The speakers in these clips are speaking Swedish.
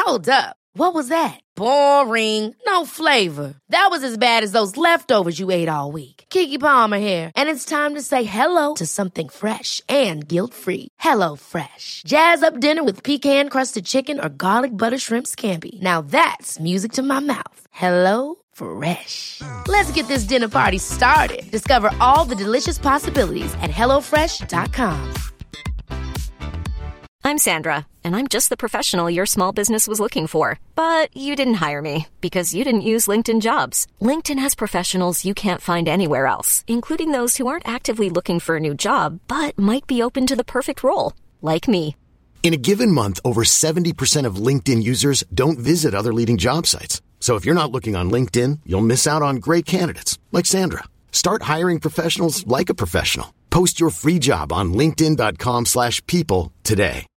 Hold up. What was that? Boring. No flavor. That was as bad as those leftovers you ate all week. Keke Palmer here, and it's time to say hello to something fresh and guilt-free. Hello Fresh. Jazz up dinner with pecan-crusted chicken or garlic butter shrimp scampi. Now that's music to my mouth. Hello Fresh. Let's get this dinner party started. Discover all the delicious possibilities at hellofresh.com. I'm Sandra, and I'm just the professional your small business was looking for. But you didn't hire me because you didn't use LinkedIn Jobs. LinkedIn has professionals you can't find anywhere else, including those who aren't actively looking for a new job, but might be open to the perfect role, like me. In a given month, over 70% of LinkedIn users don't visit other leading job sites. So if you're not looking on LinkedIn, you'll miss out on great candidates like Sandra. Start hiring professionals like a professional. Post your free job on linkedin.com/people today.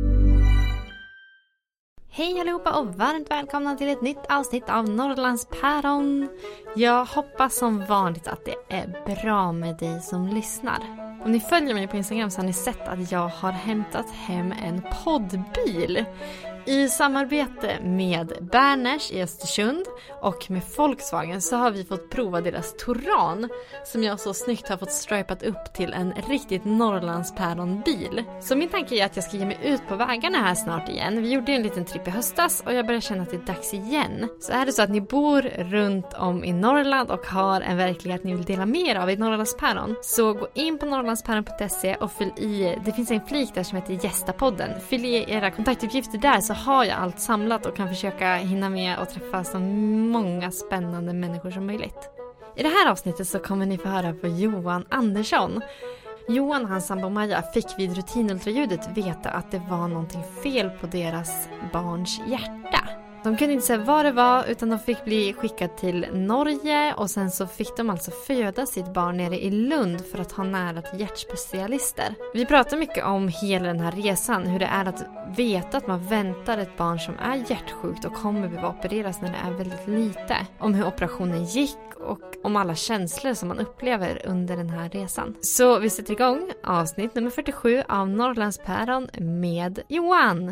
Hej allihopa och varmt välkomna till ett nytt avsnitt av Norrlands päron. Jag hoppas som vanligt att det är bra med dig som lyssnar. Om ni följer mig på Instagram så har ni sett att jag har hämtat hem en poddbil i samarbete med Berners i Östersund och med Volkswagen. Så har vi fått prova deras Touran som jag så snyggt har fått stripat upp till en riktigt Norrlandspäronbil. Så min tanke är att jag ska ge mig ut på vägarna här snart igen. Vi gjorde en liten tripp i höstas och jag börjar känna att det är dags igen. Så är det så att ni bor runt om i Norrland och har en verklighet ni vill dela mer av i Norrlandspäron, så gå in på norrlandspäron.se och fyll i, det finns en flik där som heter Gästapodden. Fyll i era kontaktuppgifter där så har jag allt samlat och kan försöka hinna med och träffa så många spännande människor som möjligt. I det här avsnittet så kommer ni få höra på Johan Andersson. Johan och hans sambo Maja fick vid rutinultraljudet veta att det var någonting fel på deras barns hjärta. De kunde inte säga vad det var utan de fick bli skickade till Norge och sen så fick de alltså föda sitt barn nere i Lund för att ha nära till hjärtspecialister. Vi pratar mycket om hela den här resan, hur det är att veta att man väntar ett barn som är hjärtsjukt och kommer behöva opereras när det är väldigt lite. Om hur operationen gick och om alla känslor som man upplever under den här resan. Så vi sätter igång avsnitt nummer 47 av Norrlands päron med Johan.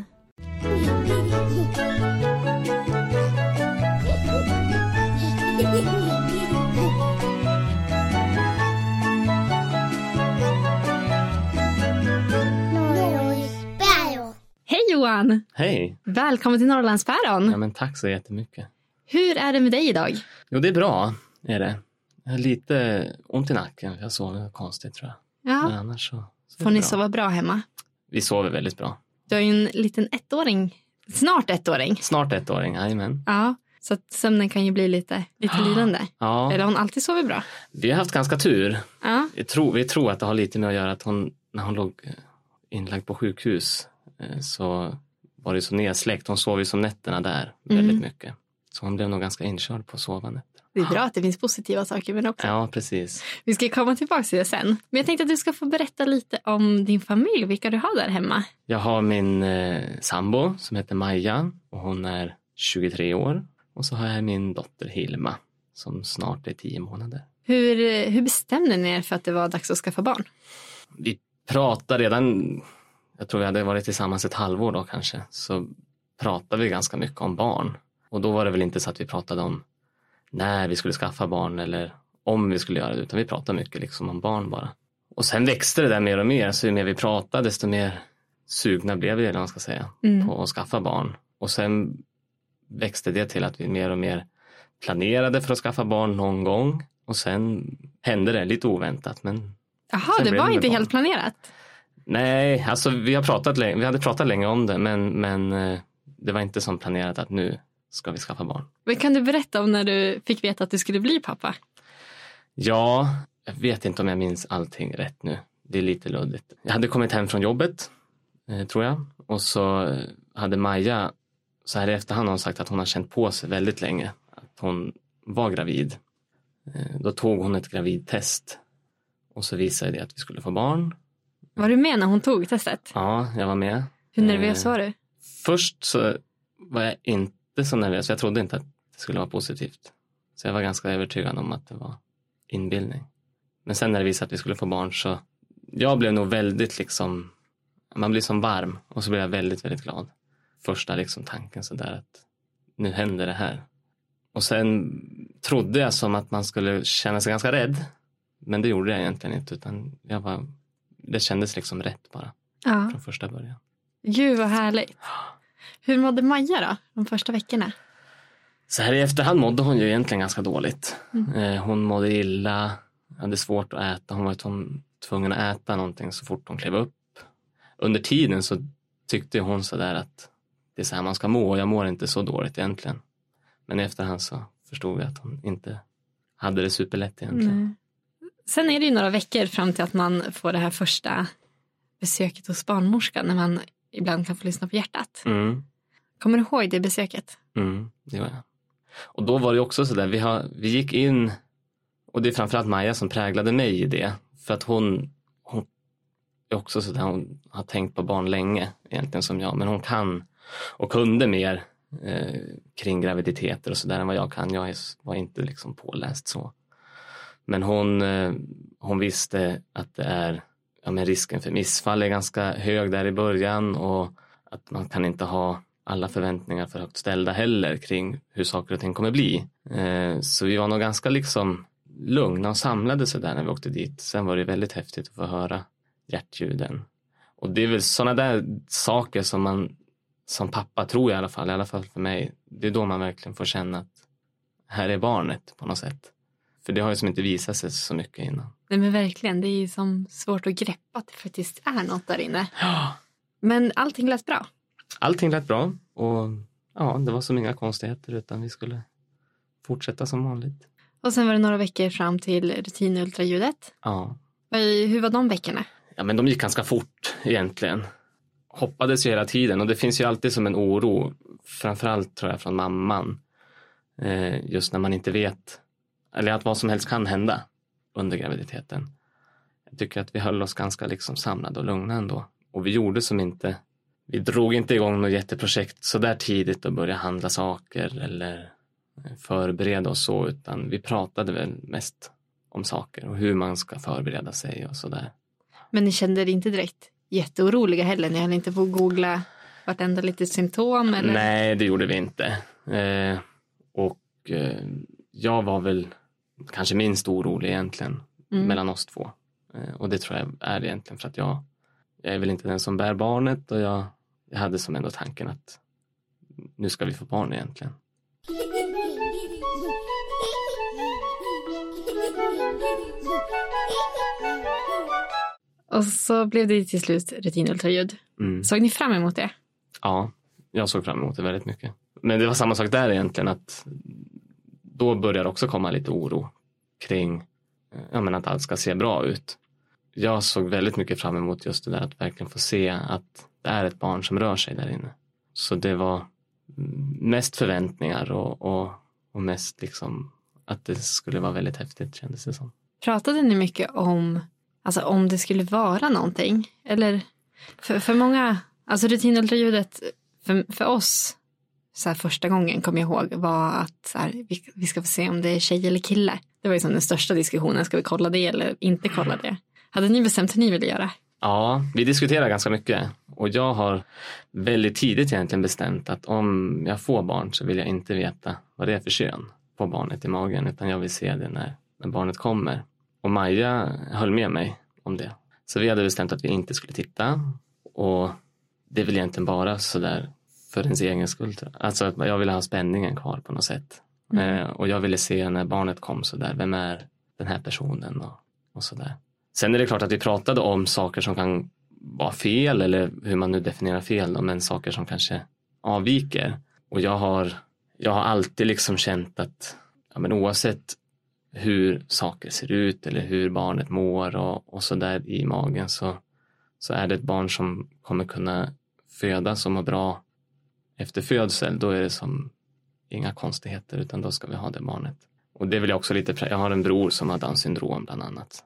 Hej Johan! Hej! Välkommen till Norrlandspäron. Ja, men tack så jättemycket. Hur är det med dig idag? Jo, det är bra, är det. Jag har lite ont i nacken. Jag sover konstigt, tror jag. Ja. Men annars så får ni sova bra hemma? Vi sover väldigt bra. Du har ju en liten ettåring. Snart ettåring. Snart ettåring, jajamän. Ja, så att sömnen kan ju bli lite lidande. Ja. Eller hon alltid sover bra. Vi har haft ganska tur. Ja. Vi tror att det har lite med att göra att hon, när hon låg inlagd på sjukhus, så var det så nedsläckt. Hon sov ju som nätterna där väldigt mycket. Så hon blev nog ganska inkörd på sovandet. Det är bra att det finns positiva saker men också. Ja, precis. Vi ska komma tillbaka till det sen. Men jag tänkte att du ska få berätta lite om din familj. Vilka du har där hemma. Jag har min sambo som heter Maja. Och hon är 23 år. Och så har jag min dotter Hilma som snart är 10 månader. Hur bestämde ni er för att det var dags att skaffa barn? Vi pratade redan, jag tror vi hade varit tillsammans ett halvår då kanske. Så pratade vi ganska mycket om barn. Och då var det väl inte så att vi pratade om när vi skulle skaffa barn eller om vi skulle göra det, utan vi pratade mycket liksom om barn bara. Och sen växte det där mer och mer, så ju mer vi pratade desto mer sugna blev vi, eller vad man ska säga, på att skaffa barn. Och sen växte det till att vi mer och mer planerade för att skaffa barn någon gång, och sen hände det lite oväntat. Men jaha, det var inte helt planerat? Nej, alltså vi hade pratat länge om det, men det var inte som planerat att nu ska vi skaffa barn. Men kan du berätta om när du fick veta att du skulle bli pappa? Ja, jag vet inte om jag minns allting rätt nu. Det är lite luddigt. Jag hade kommit hem från jobbet, tror jag. Och så hade Maja, så här i efterhand, hon sagt att hon har känt på sig väldigt länge att hon var gravid. Då tog hon ett gravidtest. Och så visade det att vi skulle få barn. Var du med när hon tog testet? Ja, jag var med. Hur nervös var du? Först så var jag inte så nervös. Jag trodde inte att det skulle vara positivt. Så jag var ganska övertygad om att det var inbildning. Men sen när det visade att vi skulle få barn, så jag blev nog väldigt liksom, man blir som varm, och så blev jag väldigt, väldigt glad. första liksom tanken sådär att nu händer det här. Och sen trodde jag som att man skulle känna sig ganska rädd. Men det gjorde jag egentligen inte, utan det kändes liksom rätt bara från första början. Gud vad härligt. Hur mådde Maja då, de första veckorna? Så här i efterhand mådde hon ju egentligen ganska dåligt. Hon mådde illa, hade svårt att äta. Hon var tvungen att äta någonting så fort hon klev upp. Under tiden så tyckte hon sådär att det är så här man ska må. Och jag mår inte så dåligt egentligen. Men i efterhand så förstod jag att hon inte hade det superlätt egentligen. Nej. Sen är det ju några veckor fram till att man får det här första besöket hos barnmorskan. När man ibland kan få lyssna på hjärtat. Kommer du ihåg det besöket? Det var jag. Och då var det också sådär, vi gick in, och det är framförallt Maja som präglade mig i det. För att hon är också sådär, hon har tänkt på barn länge egentligen som jag. Men hon kan och kunde mer kring graviditeter och sådär än vad jag kan. Jag var inte liksom påläst så. Men hon visste att det är, men risken för missfall är ganska hög där i början. Och att man kan inte ha alla förväntningar för högt ställda heller kring hur saker och ting kommer bli. Så vi var nog ganska liksom lugna och samlade så där när vi åkte dit. Sen var det väldigt häftigt att få höra hjärtljuden. Och det är väl sådana där saker som man som pappa tror jag i alla fall för mig. Det är då man verkligen får känna att här är barnet på något sätt. För det har ju som inte visat sig så mycket innan. Nej men verkligen, det är ju som svårt att greppa att det faktiskt är något där inne. Ja. Men allting lät bra. Allting lät bra och det var som inga konstigheter utan vi skulle fortsätta som vanligt. Och sen var det några veckor fram till rutinultraljudet. Ja. Hur var de veckorna? Ja men de gick ganska fort egentligen. Hoppades ju hela tiden och det finns ju alltid som en oro. Framförallt tror jag från mamman. Just när man inte vet eller att vad som helst kan hända under graviditeten. Jag tycker att vi höll oss ganska liksom samlade och lugna ändå. Och vi gjorde som inte, vi drog inte igång något jätteprojekt så där tidigt och började handla saker eller förbereda oss så, utan vi pratade väl mest om saker och hur man ska förbereda sig och sådär. Men ni kände er inte direkt jätteoroliga heller? Ni höll inte på att googla vartenda litet symptom? Eller? Nej, det gjorde vi inte. Jag var väl kanske minst orolig egentligen mellan oss två. Och det tror jag är egentligen för att jag är väl inte den som bär barnet och jag hade som ändå tanken att nu ska vi få barn egentligen. Och så blev det till slut rutinultraljud. Såg ni fram emot det? Ja, jag såg fram emot det väldigt mycket. Men det var samma sak där egentligen att då började också komma lite oro kring att allt ska se bra ut. Jag såg väldigt mycket fram emot just det där att verkligen få se att det är ett barn som rör sig där inne. Så det var mest förväntningar och mest liksom att det skulle vara väldigt häftigt kändes det som. Pratade ni mycket om det skulle vara någonting? Eller för många, alltså rutinultraljudet för oss så här, första gången kom jag ihåg var att så här, vi ska få se om det är tjej eller kille. Det var ju som den största diskussionen, ska vi kolla det eller inte kolla det? Hade ni bestämt hur ni ville göra? Ja, vi diskuterar ganska mycket och jag har väldigt tidigt egentligen bestämt att om jag får barn så vill jag inte veta vad det är för kön på barnet i magen utan jag vill se det när barnet kommer. Och Maja höll med mig om det. Så vi hade bestämt att vi inte skulle titta och det är väl egentligen bara sådär för ens egen skull. Alltså att jag ville ha spänningen kvar på något sätt. Och jag ville se när barnet kom sådär, vem är den här personen och sådär. Sen är det klart att vi pratade om saker som kan vara fel eller hur man nu definierar fel då, men saker som kanske avviker. Och jag har alltid liksom känt att oavsett hur saker ser ut eller hur barnet mår och sådär i magen så är det ett barn som kommer kunna födas och må bra efter födsel. Då är det som inga konstigheter utan då ska vi ha det barnet. Och det vill jag också jag har en bror som har Downs syndrom bland annat.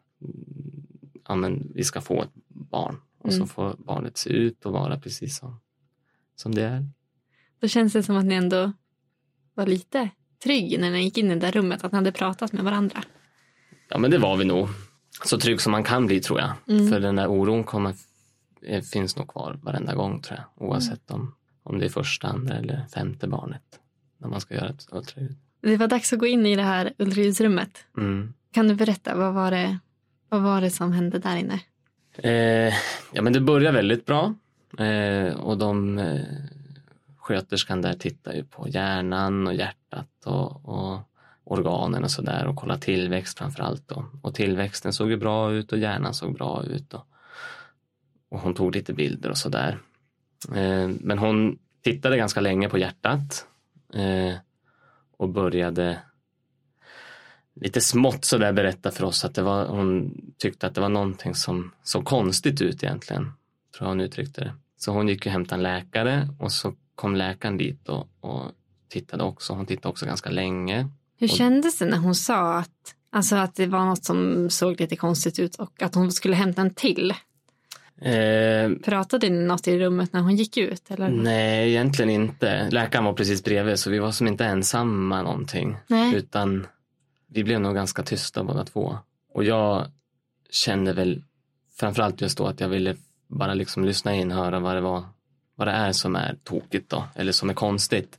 Ja, men vi ska få ett barn och så får barnet se ut och vara precis som det är. Då känns det som att ni ändå var lite trygg när ni gick in i det där rummet, att ni hade pratat med varandra. Ja, men det var vi nog. Så trygg som man kan bli tror jag. För den där oron finns nog kvar varenda gång tror jag. Oavsett om om det är första, andra eller femte barnet när man ska göra ett ultraljud. Det var dags att gå in i det här ultraljudsrummet. Kan du berätta, vad var det som hände där inne? Ja, men det börjar väldigt bra. Och de sköterskan där tittar ju på hjärnan och hjärtat och organen och sådär och kollar tillväxt framförallt då. Och tillväxten såg ju bra ut och hjärnan såg bra ut och hon tog lite bilder och sådär. Men hon tittade ganska länge på hjärtat och började lite smått så där berätta för oss att hon tyckte att det var någonting som såg konstigt ut egentligen, tror jag hon uttryckte det. Så hon gick och hämtade en läkare och så kom läkaren dit och tittade också. Hon tittade också ganska länge. Hur kändes det när hon sa att det var något som såg lite konstigt ut och att hon skulle hämta en till? Pratade ni något i rummet när hon gick ut? Eller? Nej, egentligen inte. Läkaren var precis bredvid så vi var som inte ensamma någonting. Nej. Utan vi blev nog ganska tysta båda två. Och jag kände väl framförallt just då att jag ville bara liksom lyssna in och höra vad det är som är tokigt då. Eller som är konstigt.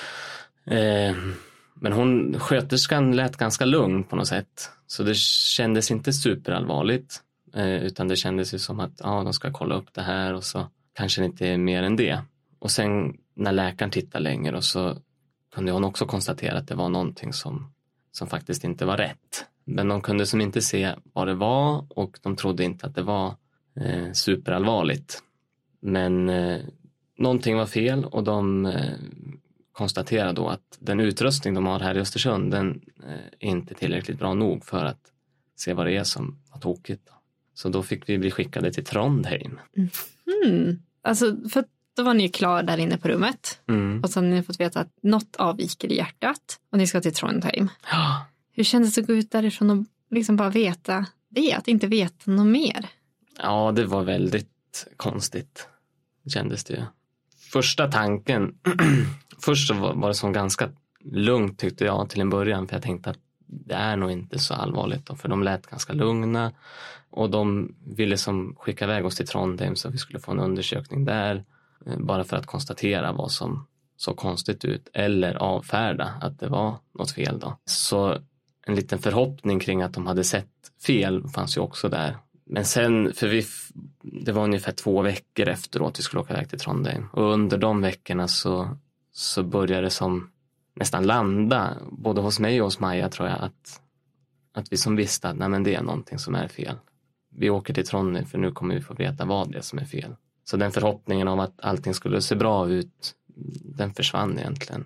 Men sköterskan lät ganska lugn på något sätt. Så det kändes inte superallvarligt. Utan det kändes ju som att de ska kolla upp det här och så kanske det inte är mer än det. Och sen när läkaren tittade längre och så kunde hon också konstatera att det var någonting som faktiskt inte var rätt. Men de kunde som inte se vad det var och de trodde inte att det var superallvarligt. Men någonting var fel och de konstaterade då att den utrustning de har här i Östersund den är inte tillräckligt bra nog för att se vad det är som var tokigt då. Så då fick vi bli skickade till Trondheim. Alltså, för då var ni ju klar där inne på rummet. Och så hade ni fått veta att något avviker i hjärtat. Och ni ska till Trondheim. Ja. Hur kändes det att gå ut därifrån och liksom bara veta det? Att inte veta något mer? Ja, det var väldigt konstigt. Kändes det ju. Första tanken. Först så var det som ganska lugnt tyckte jag till en början. För jag tänkte att det är nog inte så allvarligt då, för de lät ganska lugna och de ville som skicka iväg oss till Trondheim så vi skulle få en undersökning där bara för att konstatera vad som såg konstigt ut eller avfärda att det var något fel då. Så en liten förhoppning kring att de hade sett fel fanns ju också där. Men sen, för det var ungefär 2 veckor efteråt vi skulle åka iväg till Trondheim och under de veckorna så började det som nästan landa, både hos mig och hos Maja tror jag, att vi som visste att nej, men det är någonting som är fel. Vi åker till Trondheim för nu kommer vi få veta vad det är som är fel. Så den förhoppningen om att allting skulle se bra ut, den försvann egentligen.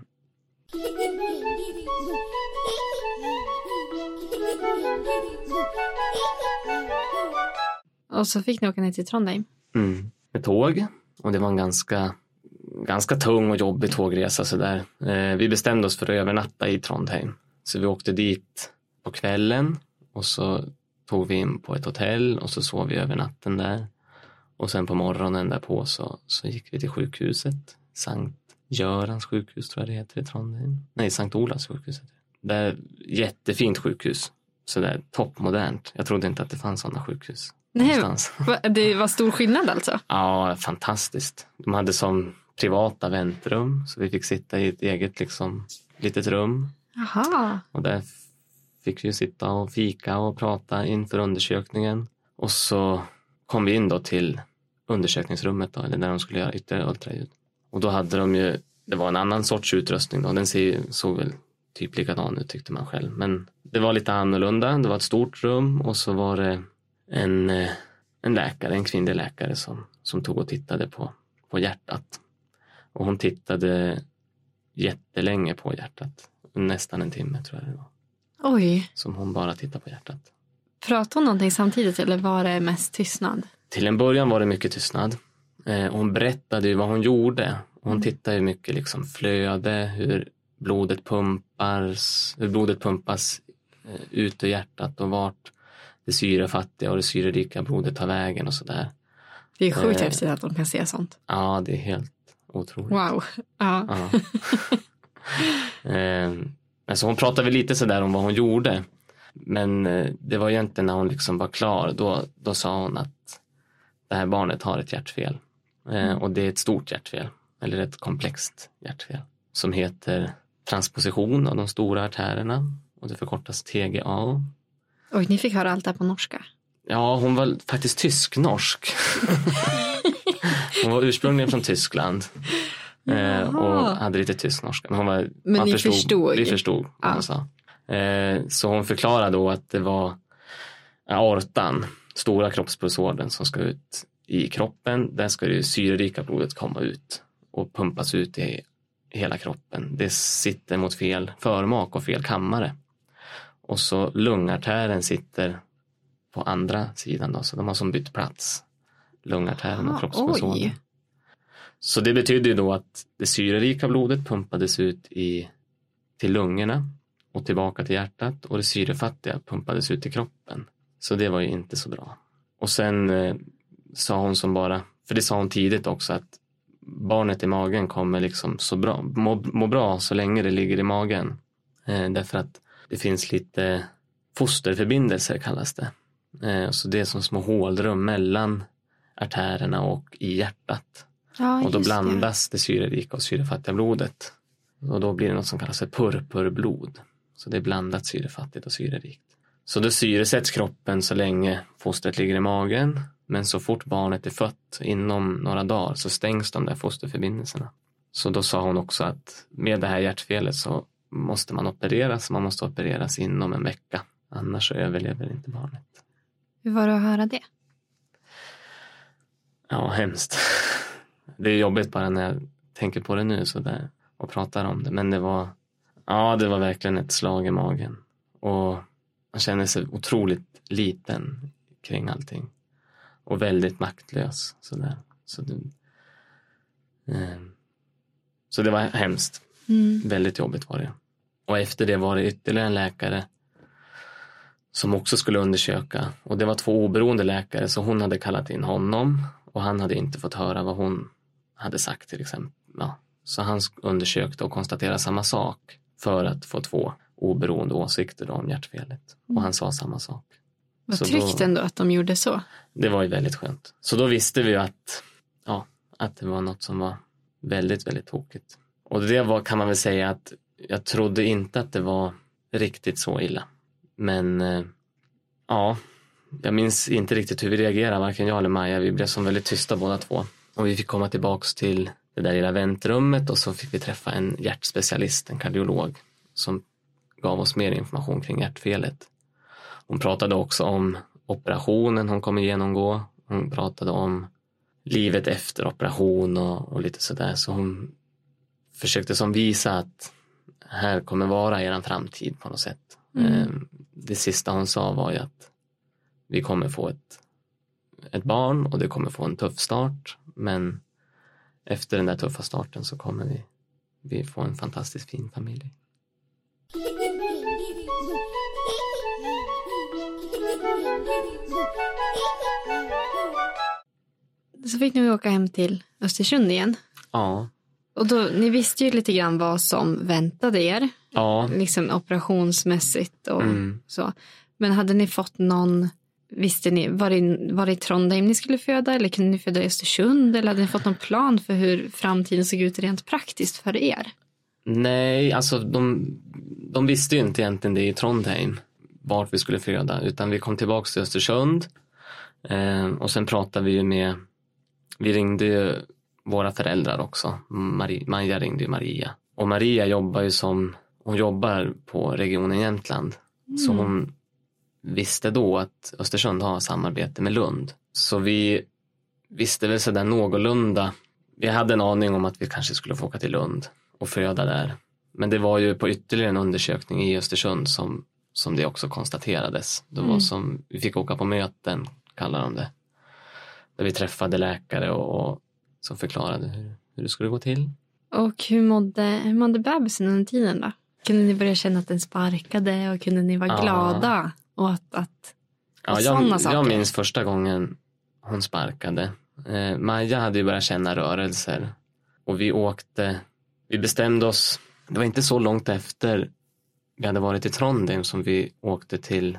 Och så fick ni åka ner till Trondheim? Med tåg, och det var en ganska tung och jobbig tågresa så där. Vi bestämde oss för att övernatta i Trondheim. Så vi åkte dit på kvällen och så tog vi in på ett hotell och så sov vi över natten där. Och sen på morgonen därpå så gick vi till sjukhuset. Sankt Görans sjukhus tror jag det heter i Trondheim. Nej, Sankt Olavs sjukhus. Det är jättefint sjukhus. Så där toppmodernt. Jag trodde inte att det fanns sådana sjukhus. Nej, det var stor skillnad alltså? Ja, fantastiskt. De hade som privata väntrum så vi fick sitta i ett eget litet rum. Aha. Och där fick vi sitta och fika och prata inför undersökningen. Och så kom vi in då till undersökningsrummet då, eller där de skulle göra ytterligare ultraljud. Och då hade de ju, det var en annan sorts utrustning då. Den såg väl typ likadan ut tyckte man själv. Men det var lite annorlunda. Det var ett stort rum och så var det en läkare, en kvinnlig läkare som tog och tittade på hjärtat. Och hon tittade jättelänge på hjärtat. Nästan en timme tror jag det var. Oj. Som hon bara tittade på hjärtat. Pratade hon någonting samtidigt eller var det mest tystnad? Till en början var det mycket tystnad. Hon berättade ju vad hon gjorde. Hon tittade ju mycket flöde, hur blodet pumpas ut ur hjärtat och vart det syrefattiga och det syrerika blodet tar vägen och sådär. Det är sjukt häftigt att de kan se sånt. Ja, det är helt otroligt. Wow. Ja. Alltså hon pratade väl lite sådär om vad hon gjorde. Men det var egentligen när hon var klar. Då sa hon att det här barnet har ett hjärtfel. Och det är ett stort hjärtfel. eller ett komplext hjärtfel som heter transposition av de stora artärerna och det förkortas TGA. Oj, ni fick höra allt det på norska. Ja, hon var faktiskt tysk-norsk. Hon var ursprungligen från Tyskland och hade lite tysk-norska. Men ni förstod? Vi förstod vad hon sa. Så hon förklarade då att det var aortan, stora kroppspulsådern som ska ut i kroppen. Där ska det syrerika blodet komma ut och pumpas ut i hela kroppen. Det sitter mot fel förmak och fel kammare. Och så lungartären sitter på andra sidan då, så de har som bytt plats. Lungartären och kroppspulsådern. Så det betyder ju då att det syrerika blodet pumpades ut till lungorna och tillbaka till hjärtat och det syrefattiga pumpades ut i kroppen. Så det var ju inte så bra. Och sen sa hon som bara, för det sa hon tidigt också, att barnet i magen kommer liksom så bra, må bra så länge det ligger i magen. Därför att det finns lite fosterförbindelser kallas det. Så det är som små hålrum mellan artärerna och i hjärtat. Ja, och då blandas det syrerika och syrefattiga blodet. Och då blir det något som kallas för purpurblod. Så det är blandat syrefattigt och syrerikt. Så då syresätts kroppen så länge fostret ligger i magen. Men så fort barnet är fött inom några dagar så stängs de där fosterförbindelserna. Så då sa hon också att med det här hjärtfelet så måste man opereras. Man måste opereras inom en vecka. Annars så överlever inte barnet. Hur var det att höra det? Ja, hemskt. Det är jobbigt bara när jag tänker på det nu så där och pratar om det. Men det var verkligen ett slag i magen. Och man känner sig otroligt liten kring allting. Och väldigt maktlös. Så det var hemskt. Väldigt jobbigt var det. Och efter det var det ytterligare en läkare som också skulle undersöka. Och det var 2 oberoende läkare, så hon hade kallat in honom. Och han hade inte fått höra vad hon hade sagt till exempel. Ja. Så han undersökte och konstaterade samma sak för att få 2 oberoende åsikter om hjärtfelet. Och han sa samma sak. Vad tryggt ändå att de gjorde så. Det var ju väldigt skönt. Så då visste vi att det var något som var väldigt, väldigt tokigt. Och det kan man väl säga att jag trodde inte att det var riktigt så illa. Men jag minns inte riktigt hur vi reagerade, varken jag eller Maja. Vi blev som väldigt tysta båda 2. Och vi fick komma tillbaks till det där lilla väntrummet och så fick vi träffa en hjärtspecialist, en kardiolog, som gav oss mer information kring hjärtfelet. Hon pratade också om operationen hon kommer genomgå. Hon pratade om livet efter operation och lite sådär. Så hon försökte som visa att här kommer vara er framtid på något sätt. Det sista hon sa var ju att vi kommer få ett barn och det kommer få en tuff start. Men efter den där tuffa starten så kommer vi få en fantastiskt fin familj. Så fick ni åka hem till Östersund igen. Ja. Och då, ni visste ju lite grann vad som väntade er. Ja. Liksom operationsmässigt och så. Men hade ni fått visste ni, var det i Trondheim ni skulle föda eller kunde ni föda i Östersund? Eller hade ni fått någon plan för hur framtiden såg ut rent praktiskt för er? Nej, alltså de visste ju inte egentligen det i Trondheim vart vi skulle föda. Utan vi kom tillbaka till Östersund. Och sen pratade vi ju vi ringde ju våra föräldrar också. Maja ringde ju Maria. Och Maria jobbar på regionen Jämtland. Så hon visste då att Östersund har samarbete med Lund. Så vi visste väl sådär någorlunda. Vi hade en aning om att vi kanske skulle få åka till Lund och föda där. Men det var ju på ytterligare en undersökning i Östersund som det också konstaterades. Det var vi fick åka på möten, kallar de det. Där vi träffade läkare och som förklarade hur det skulle gå till. Och hur mådde bebisen under tiden då? Kunde ni börja känna att den sparkade och kunde ni vara glada? Och jag minns första gången hon sparkade. Maja hade ju börjat känna rörelser. Och vi bestämde oss, det var inte så långt efter vi hade varit i Trondheim som vi åkte till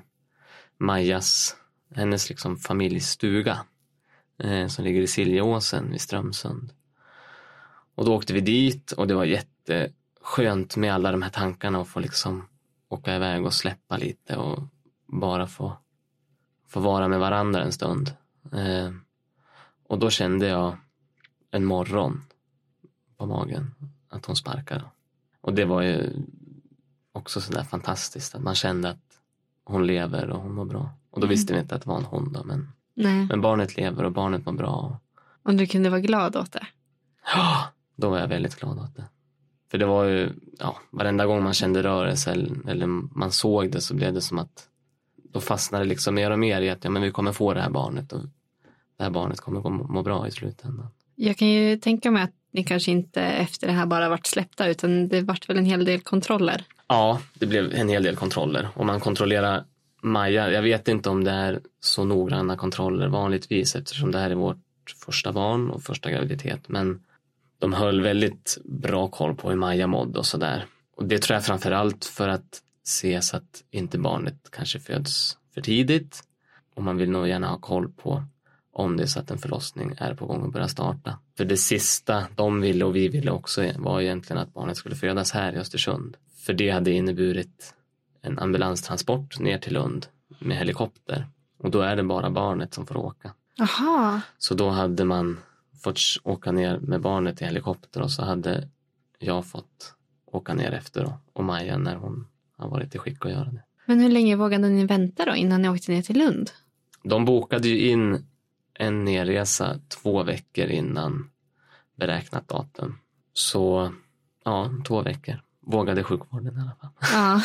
hennes liksom familjstuga som ligger i Siljeåsen vid Strömsund. Och då åkte vi dit och det var jätteskönt med alla de här tankarna och få liksom åka iväg och släppa lite och bara få vara med varandra en stund. Och då kände jag en morgon på magen att hon sparkade. Och det var ju också sådär fantastiskt att man kände att hon lever och hon mår bra. Och då visste vi inte att det var en hon då, men barnet lever och barnet mår bra. Och du kunde vara glad åt det? Ja, då var jag väldigt glad åt det. För det var ju, varenda gång man kände rörelse eller man såg det så blev det som att då fastnade det liksom mer och mer i att men vi kommer få det här barnet och det här barnet kommer må bra i slutändan. Jag kan ju tänka mig att ni kanske inte efter det här bara varit släppta utan det vart väl en hel del kontroller. Ja, det blev en hel del kontroller. Och man kontrollerar Maja. Jag vet inte om det är så noggranna kontroller vanligtvis eftersom det här är vårt första barn och första graviditet. Men de höll väldigt bra koll på hur Maja mådde och sådär. Och det tror jag framförallt för att se så att inte barnet kanske föds för tidigt. Och man vill nog gärna ha koll på om det är så att en förlossning är på gång att börja starta. För det sista de ville och vi ville också var egentligen att barnet skulle födas här i Östersund. För det hade inneburit en ambulanstransport ner till Lund med helikopter. Och då är det bara barnet som får åka. Aha. Så då hade man fått åka ner med barnet i helikopter och så hade jag fått åka ner efter då. Och Maja när hon har varit i skick att göra det. Men hur länge vågade ni vänta då innan ni åkte ner till Lund? De bokade ju in en nerresa 2 veckor innan beräknat datum. Så 2 veckor. Vågade sjukvården i alla fall.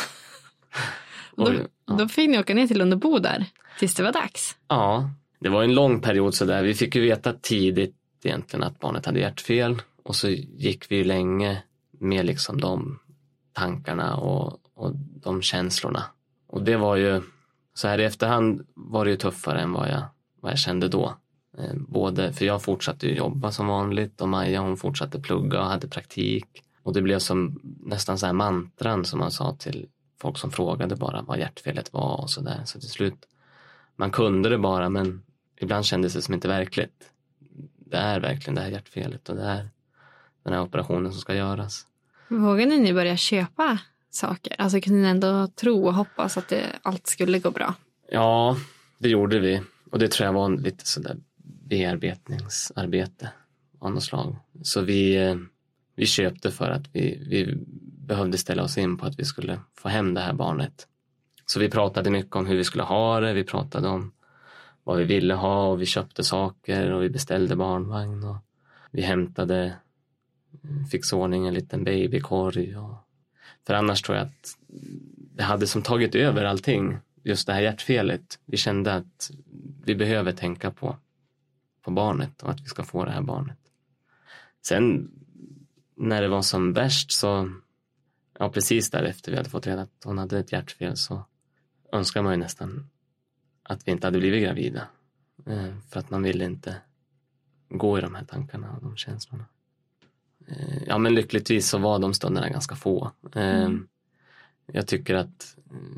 Ja. Då fick ni åka ner till Lund och bo där tills det var dags. Ja, det var en lång period så där. Vi fick ju veta tidigt egentligen att barnet hade hjärtfel. Och så gick vi ju länge med liksom de tankarna och de känslorna. Och det var ju, så här i efterhand var det ju tuffare än vad jag kände då. Både för jag fortsatte ju jobba som vanligt och Maja hon fortsatte plugga och hade praktik. Och det blev som nästan så här mantran som man sa till folk som frågade bara vad hjärtfelet var och sådär. Så till slut, man kunde det bara men ibland kändes det som inte verkligt. Det är verkligen det här hjärtfelet och det är den här operationen som ska göras. Vågade ni börja köpa saker? Alltså kunde ni ändå tro och hoppas att allt skulle gå bra? Ja, det gjorde vi. Och det tror jag var lite sådär bearbetningsarbete av något slag. Så vi köpte för att vi behövde ställa oss in på att vi skulle få hem det här barnet. Så vi pratade mycket om hur vi skulle ha det. Vi pratade om vad vi ville ha och vi köpte saker och vi beställde barnvagn. Och vi fick ordning en liten babykorg. För annars tror jag att det hade som tagit över allting. Just det här hjärtfelet. Vi kände att vi behöver tänka på barnet och att vi ska få det här barnet. Sen när det var som värst så precis därefter vi hade fått reda att hon hade ett hjärtfel så önskar man ju nästan att vi inte hade blivit gravida. För att man ville inte gå i de här tankarna och de känslorna. Men lyckligtvis så var de stunderna ganska få. Jag tycker att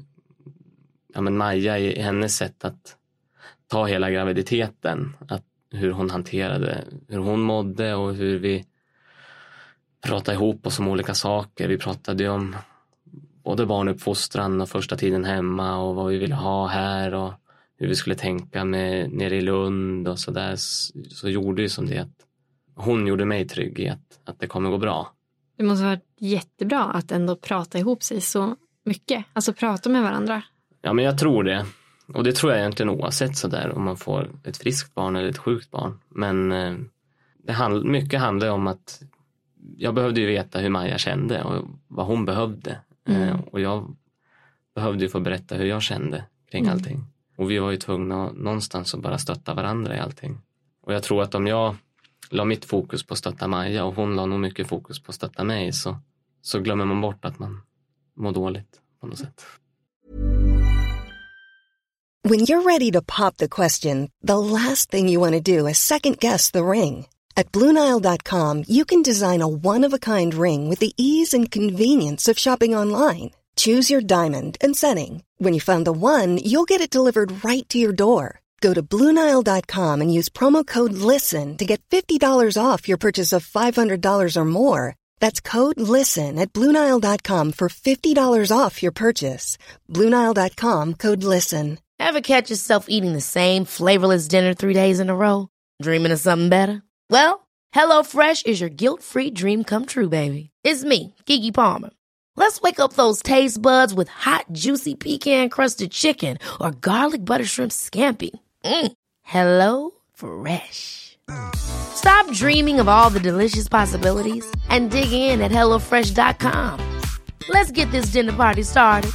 Maja i hennes sätt att ta hela graviditeten, att hur hon hanterade, hur hon mådde och hur vi pratade ihop oss om olika saker. Vi pratade om både barnuppfostran och första tiden hemma och vad vi ville ha här och hur vi skulle tänka med nere i Lund och sådär. Så gjorde ju som det att hon gjorde mig trygg i att det kommer gå bra. Det måste vara jättebra att ändå prata ihop sig så mycket. Alltså prata med varandra. Ja, men jag tror det. Och det tror jag egentligen oavsett sådär om man får ett friskt barn eller ett sjukt barn. Men mycket handlar om att jag behövde ju veta hur Maja kände och vad hon behövde. Och jag behövde ju få berätta hur jag kände kring allting. Och vi var ju tvungna någonstans att bara stötta varandra i allting. Och jag tror att om jag la mitt fokus på att stötta Maja och hon la nog mycket fokus på att stötta mig så glömmer man bort att man mår dåligt på något sätt. When you're ready to pop the question, the last thing you want to do is second guess the ring. At BlueNile.com you can design a one-of-a-kind ring with the ease and convenience of shopping online. Choose your diamond and setting. When you find the one, you'll get it delivered right to your door. Go to BlueNile.com and use promo code LISTEN to get $50 off your purchase of $500 or more. That's code LISTEN at BlueNile.com for $50 off your purchase. BlueNile.com, code LISTEN. Ever catch yourself eating the same flavorless dinner 3 days in a row? Dreaming of something better? Well, HelloFresh is your guilt-free dream come true, baby. It's me, Keke Palmer. Let's wake up those taste buds with hot, juicy pecan-crusted chicken or garlic butter shrimp scampi. Hello Fresh. Stop dreaming of all the delicious possibilities and dig in at HelloFresh.com. Let's get this dinner party started.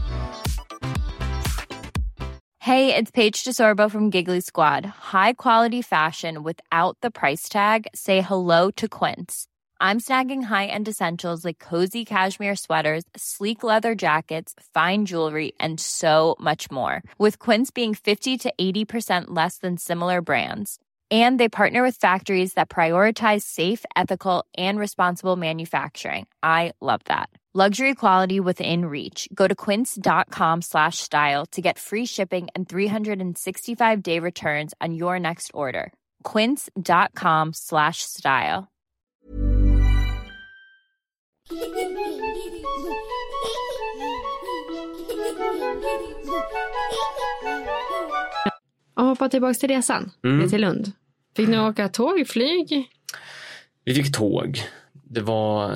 Hey, it's Paige DeSorbo from Giggly Squad. High quality fashion without the price tag. Say hello to Quince. I'm snagging high-end essentials like cozy cashmere sweaters, sleek leather jackets, fine jewelry, and so much more. With Quince being 50 to 80% less than similar brands. And they partner with factories that prioritize safe, ethical, and responsible manufacturing. I love that. Luxury quality within reach. Go to quince.com/style to get free shipping and 365-day returns on your next order. Quince.com/style. Och hoppa tillbaka till resan. Till Lund. Fick ni åka tåg, flyg? Vi fick tåg. Det var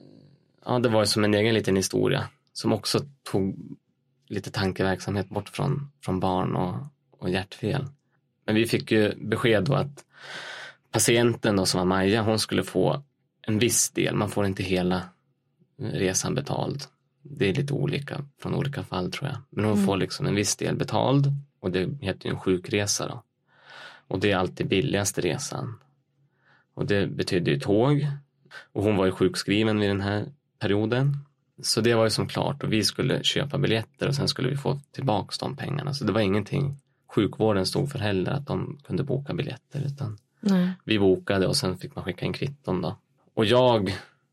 som en egen liten historia som också tog lite tankeverksamhet bort från barn och hjärtfel. Men vi fick ju besked då att patienten då, som var Maja, hon skulle få en viss del. Man får inte hela resan betald. Det är lite olika från olika fall, tror jag. Men hon får liksom en viss del betald, och det heter ju en sjukresa då. Och det är alltid billigaste resan. Och det betyder ju tåg. Och hon var ju sjukskriven vid den här perioden. Så det var ju som klart, och vi skulle köpa biljetter och sen skulle vi få tillbaka de pengarna. Så det var ingenting sjukvården stod för heller, att de kunde boka biljetter, utan vi bokade och sen fick man skicka in kvitton då. Och jag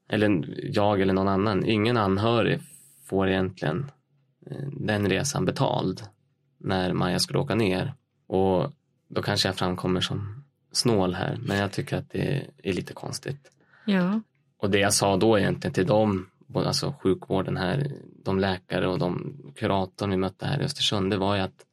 eller någon annan, ingen anhörig får egentligen den resan betald när Maja skulle åka ner. Och då kanske jag framkommer som snål här, men jag tycker att det är lite konstigt. Ja. Och det jag sa då egentligen till dem, alltså sjukvården här, de läkare och de kuratorn vi mötte här i Östersund, det var ju att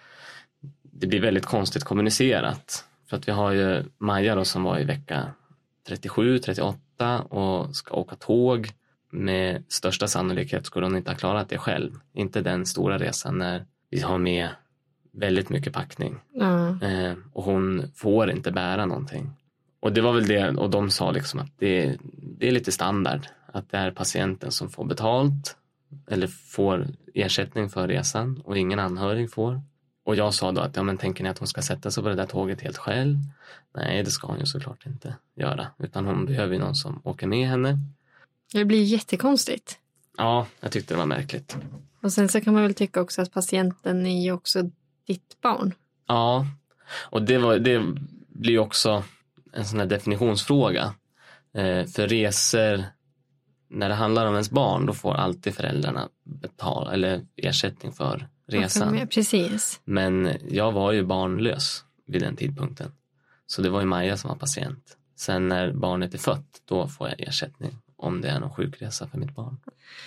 det blir väldigt konstigt kommunicerat. För att vi har ju Maja då, som var i vecka 37, 38 och ska åka tåg. Med största sannolikhet skulle hon inte ha klarat det själv. Inte den stora resan när vi har med väldigt mycket packning. Och hon får inte bära någonting. Och det var väl det, och de sa liksom att det är lite standard. Att det är patienten som får betalt eller får ersättning för resan och ingen anhörig får. Och jag sa då att, ja, men tänker ni att hon ska sätta sig på det där tåget helt själv? Nej, det ska hon ju såklart inte göra. Utan hon behöver ju någon som åker med henne. Det blir jättekonstigt. Ja, jag tyckte det var märkligt. Och sen så kan man väl tycka också att patienten är ju också ditt barn. Ja, och det blir ju också en sån här definitionsfråga. För resor, när det handlar om ens barn, då får alltid föräldrarna betala eller ersättning för resan. Precis. Men jag var ju barnlös vid den tidpunkten. Så det var ju Maja som var patient. Sen när barnet är fött, då får jag ersättning om det är någon sjukresa för mitt barn.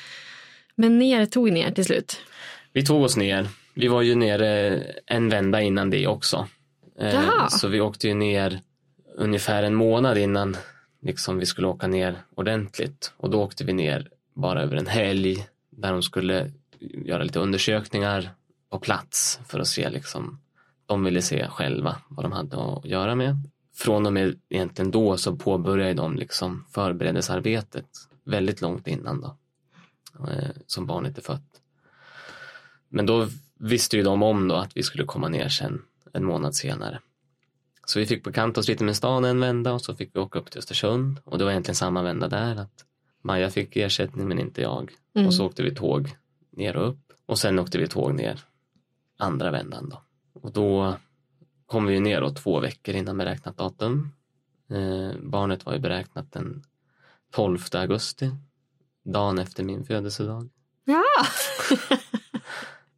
Men tog ner till slut? Vi tog oss ner. Vi var ju nere en vända innan det också. Så vi åkte ju ner ungefär en månad innan liksom vi skulle åka ner ordentligt. Och då åkte vi ner bara över en helg där de skulle göra lite undersökningar på plats för att se liksom, de ville se själva vad de hade att göra med. Från och med egentligen då så påbörjade de liksom förberedelsearbetet väldigt långt innan då, som barnet är fött. Men då visste ju de om då att vi skulle komma ner sen en månad senare. Så vi fick bekanta oss lite med stan en vända och så fick vi åka upp till Östersund. Och det var egentligen samma vända där, att Maja fick ersättning men inte jag. Och så åkte vi tåg ner och upp. Och sen åkte vi tåg ner andra vändan då. Och då kom vi ner då 2 veckor innan beräknat datum. Barnet var ju beräknat den 12 augusti. Dagen efter min födelsedag. Ja!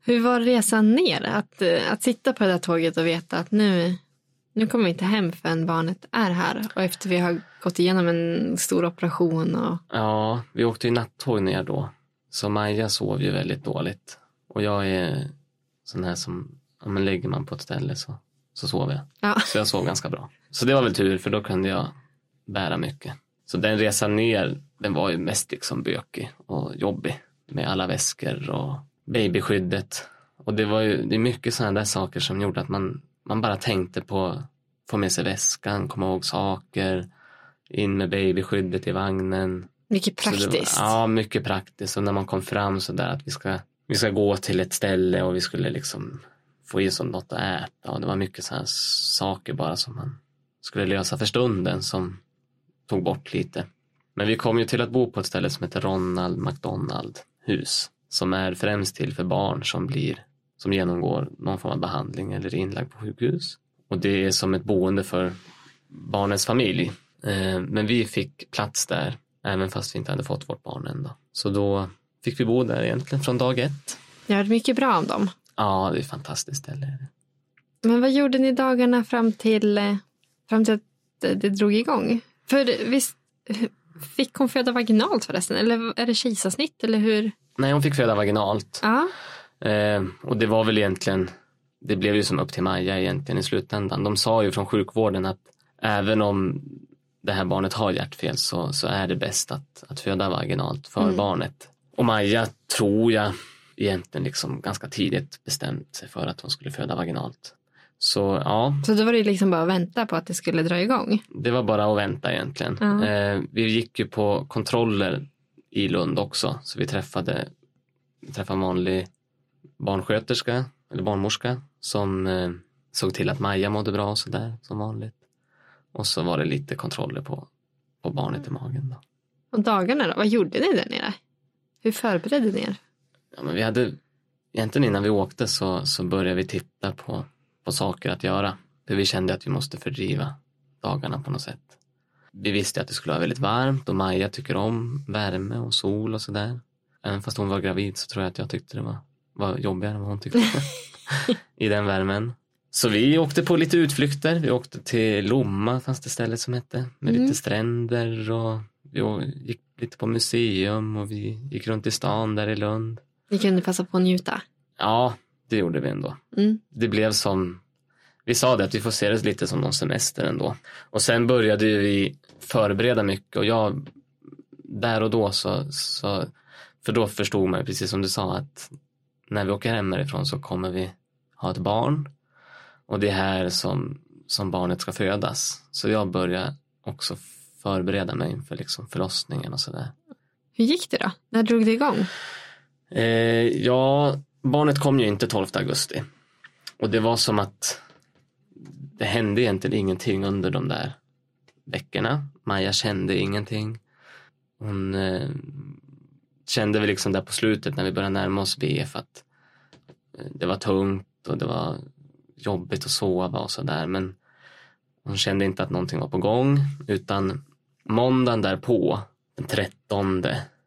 Hur var resan ner? Att sitta på det där tåget och veta att nu kommer vi inte hem förrän barnet är här. Och efter vi har gått igenom en stor operation. Ja, vi åkte ju nattåg ner då. Så Maja sov ju väldigt dåligt. Och jag är sån här som, om man lägger man på ett ställe så sover jag. Ja. Så jag sov ganska bra. Så det var väl tur, för då kunde jag bära mycket. Så den resan ner, den var ju mest liksom bökig och jobbig. Med alla väskor och babyskyddet. Och det är mycket sådana där saker som gjorde att man bara tänkte på få med sig väskan, komma ihåg saker, in med babyskyddet i vagnen. Mycket praktiskt. Ja, mycket praktiskt. Och när man kom fram så där att vi ska gå till ett ställe och vi skulle liksom få i som något att äta. Och det var mycket sådana saker bara som man skulle lösa för stunden som tog bort lite. Men vi kom ju till att bo på ett ställe som heter Ronald McDonald hus. Som är främst till för barn som genomgår någon form av behandling eller inlagd på sjukhus. Och det är som ett boende för barnets familj. Men vi fick plats där, även fast vi inte hade fått vårt barn än då. Så då fick vi bo där egentligen från dag 1. Jag hörde mycket bra om dem. Ja, det är ett fantastiskt ställe. Men vad gjorde ni dagarna fram till att det drog igång? För visst, fick hon föda vaginalt förresten? Eller är det kejsarsnitt, eller hur? Nej, hon fick föda vaginalt. Ja. Och det var väl egentligen, det blev ju som upp till Maja egentligen i slutändan. De sa ju från sjukvården att även om det här barnet har hjärtfel så är det bäst att föda vaginalt för barnet. Och Maja tror jag egentligen liksom ganska tidigt bestämt sig för att hon skulle föda vaginalt. Så ja. Så då var det liksom bara att vänta på att det skulle dra igång? Det var bara att vänta egentligen. Vi gick ju på kontroller i Lund också. Så vi träffade en vanlig barnsköterska eller barnmorska som såg till att Maja mådde bra så där som vanligt. Och så var det lite kontroller på barnet i magen då. Och dagarna då? Vad gjorde ni där nere? Hur förberedde ni er? Ja, men vi hade, egentligen innan vi åkte så började vi titta på saker att göra. För vi kände att vi måste fördriva dagarna på något sätt. Vi visste att det skulle vara väldigt varmt och Maja tycker om värme och sol och sådär. Även fast hon var gravid så tror jag att jag tyckte det var jobbigare än vad hon tyckte i den värmen. Så vi åkte på lite utflykter. Vi åkte till Lomma, fanns det stället som hette. Med lite stränder och vi gick lite på museum och vi gick runt i stan där i Lund. Ni kunde passa på att njuta? Ja, det gjorde vi ändå. Det blev som, vi sa det att vi får se det lite som någon semester ändå. Och sen började vi förbereda mycket och jag där och då så för då förstod man precis som du sa att när vi åker hemifrån så kommer vi ha ett barn. Och det är här som barnet ska födas. Så jag började också förbereda mig inför liksom förlossningen och sådär. Hur gick det då? När drog det igång? Ja, barnet kom ju inte 12 augusti. Och det var som att det hände egentligen ingenting under de där veckorna. Maja kände ingenting. Hon kände väl liksom där på slutet när vi började närma oss BF att det var tungt och det var jobbigt att sova och sådär. Men hon kände inte att någonting var på gång. Utan måndagen därpå, den 13,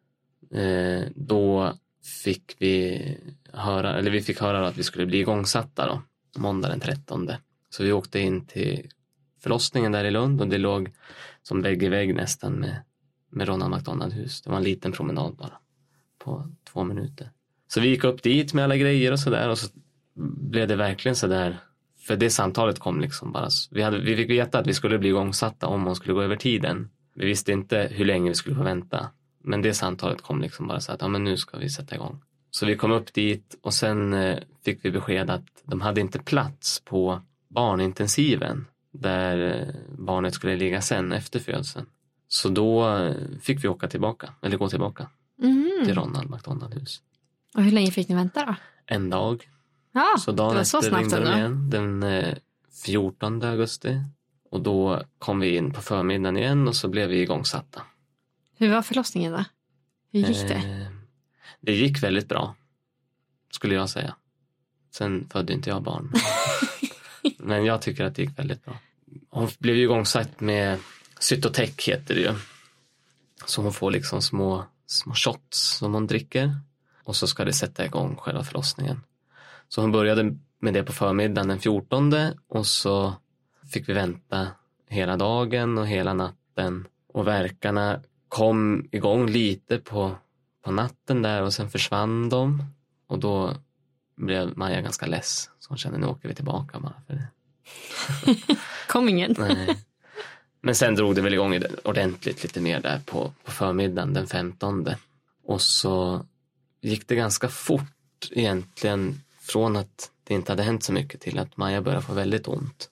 då fick vi höra att vi skulle bli igångsatta då. Måndag den 13. Så vi åkte in till förlossningen där i Lund och det låg som vägg i vägg nästan med Ronald McDonald hus. Det var en liten promenad bara på 2 minuter. Så vi gick upp dit med alla grejer och sådär och så blev det verkligen sådär. För det samtalet kom liksom bara. Vi fick veta att vi skulle bli igångsatta om hon skulle gå över tiden. Vi visste inte hur länge vi skulle få vänta. Men det samtalet kom liksom bara så att ja, men nu ska vi sätta igång. Så vi kom upp dit och sen fick vi besked att de hade inte plats på barnintensiven där barnet skulle ligga sen efter födseln. Så då fick vi gå tillbaka till Ronald McDonald hus. Och hur länge fick ni vänta då? En dag. Ja, så dagen det var så snabbt ringde de igen, den 14 augusti. Och då kom vi in på förmiddagen igen och så blev vi igångsatta. Hur var förlossningen då? Hur gick det? Det gick väldigt bra, skulle jag säga. Sen födde inte jag barn. Men jag tycker att det gick väldigt bra. Hon blev ju igångsatt med Cytotec heter det ju. Så hon får liksom små shots som hon dricker. Och så ska det sätta igång själva förlossningen. Så hon började med det på förmiddagen den 14:e och så fick vi vänta hela dagen och hela natten. Och värkarna kom igång lite på natten där och sen försvann de. Och då blev Maja ganska less. Så hon kände, nu åker vi tillbaka bara för det. Kom ingen. Nej. Men sen drog det väl igång ordentligt lite mer där på förmiddagen den 15:e. Och så gick det ganska fort egentligen från att det inte hade hänt så mycket till att Maja började få väldigt ont.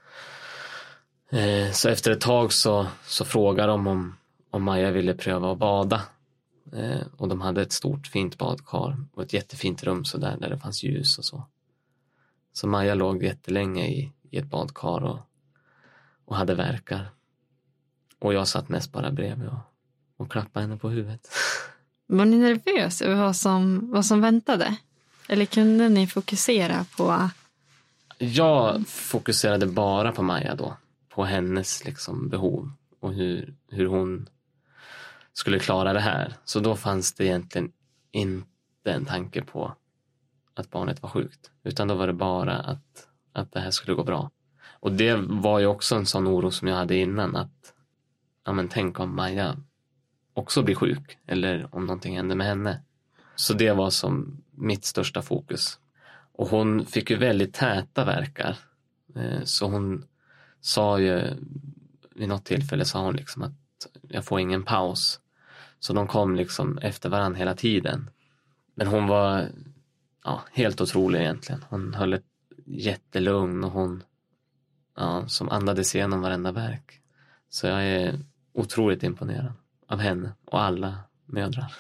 Så efter ett tag så frågade de om Maja ville pröva att bada. Och de hade ett stort fint badkar och ett jättefint rum så där det fanns ljus och så. Så Maja låg jättelänge i ett badkar och hade värkar. Och jag satt mest bara bredvid och klappade henne på huvudet. Var ni nervös över vad som väntade? Eller kunde ni fokusera på... Jag fokuserade bara på Maja då. På hennes liksom behov. Och hur hon skulle klara det här. Så då fanns det egentligen inte en tanke på att barnet var sjukt. Utan då var det bara att det här skulle gå bra. Och det var ju också en sån oro som jag hade innan. Att ja, men tänk om Maja också blir sjuk. Eller om någonting händer med henne. Så det var som mitt största fokus. Och hon fick ju väldigt täta värkar. Så hon sa ju, vid något tillfälle sa hon liksom att jag får ingen paus. Så de kom liksom efter varann hela tiden. Men hon var helt otrolig egentligen. Hon höll ett jättelugn och hon som andades igenom varenda verk. Så jag är otroligt imponerad av henne och alla mödrar.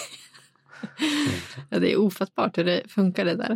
Ja, det är ofattbart hur det funkade där.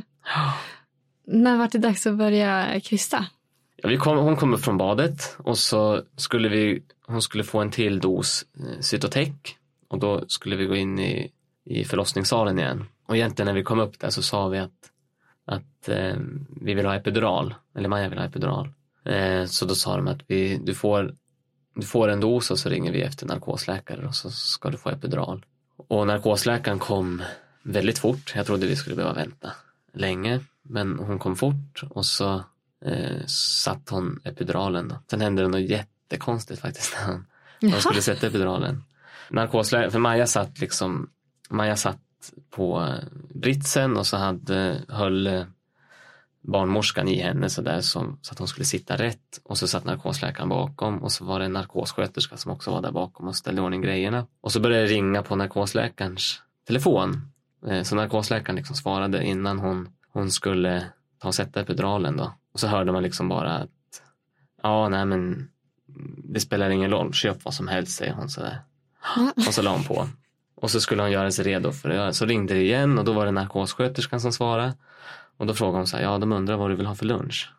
När var det dags att börja krysta? Ja, hon kom från badet och så skulle hon skulle få en till dos Cytotec och då skulle vi gå in i förlossningssalen igen. Och egentligen när vi kom upp där så sa vi att vi vill ha epidural, eller Maja vill ha epidural. Så då sa de att du får en dos och så ringer vi efter narkosläkare och så ska du få epidural. Och narkosläkaren kom väldigt fort. Jag trodde vi skulle behöva vänta länge. Men hon kom fort och så satt hon epiduralen. Då. Sen hände det något jättekonstigt faktiskt när hon skulle sätta epiduralen. Narkosläkaren, för Maja satt på britsen och så höll barnmorskan i henne så att hon skulle sitta rätt. Och så satt narkosläkaren bakom och så var det en narkossköterska som också var där bakom och ställde ordning grejerna. Och så började det ringa på narkosläkarens telefon. Så narkosläkaren liksom svarade innan hon skulle ta och sätta epiduralen då. Och så hörde man liksom bara att men det spelar ingen roll, köp vad som helst, säger hon sådär. Och så la hon på. Och så skulle hon göra sig redo för det. Så ringde det igen och då var det narkossköterskan som svarade. Och då frågade hon så här, de undrar vad du vill ha för lunch.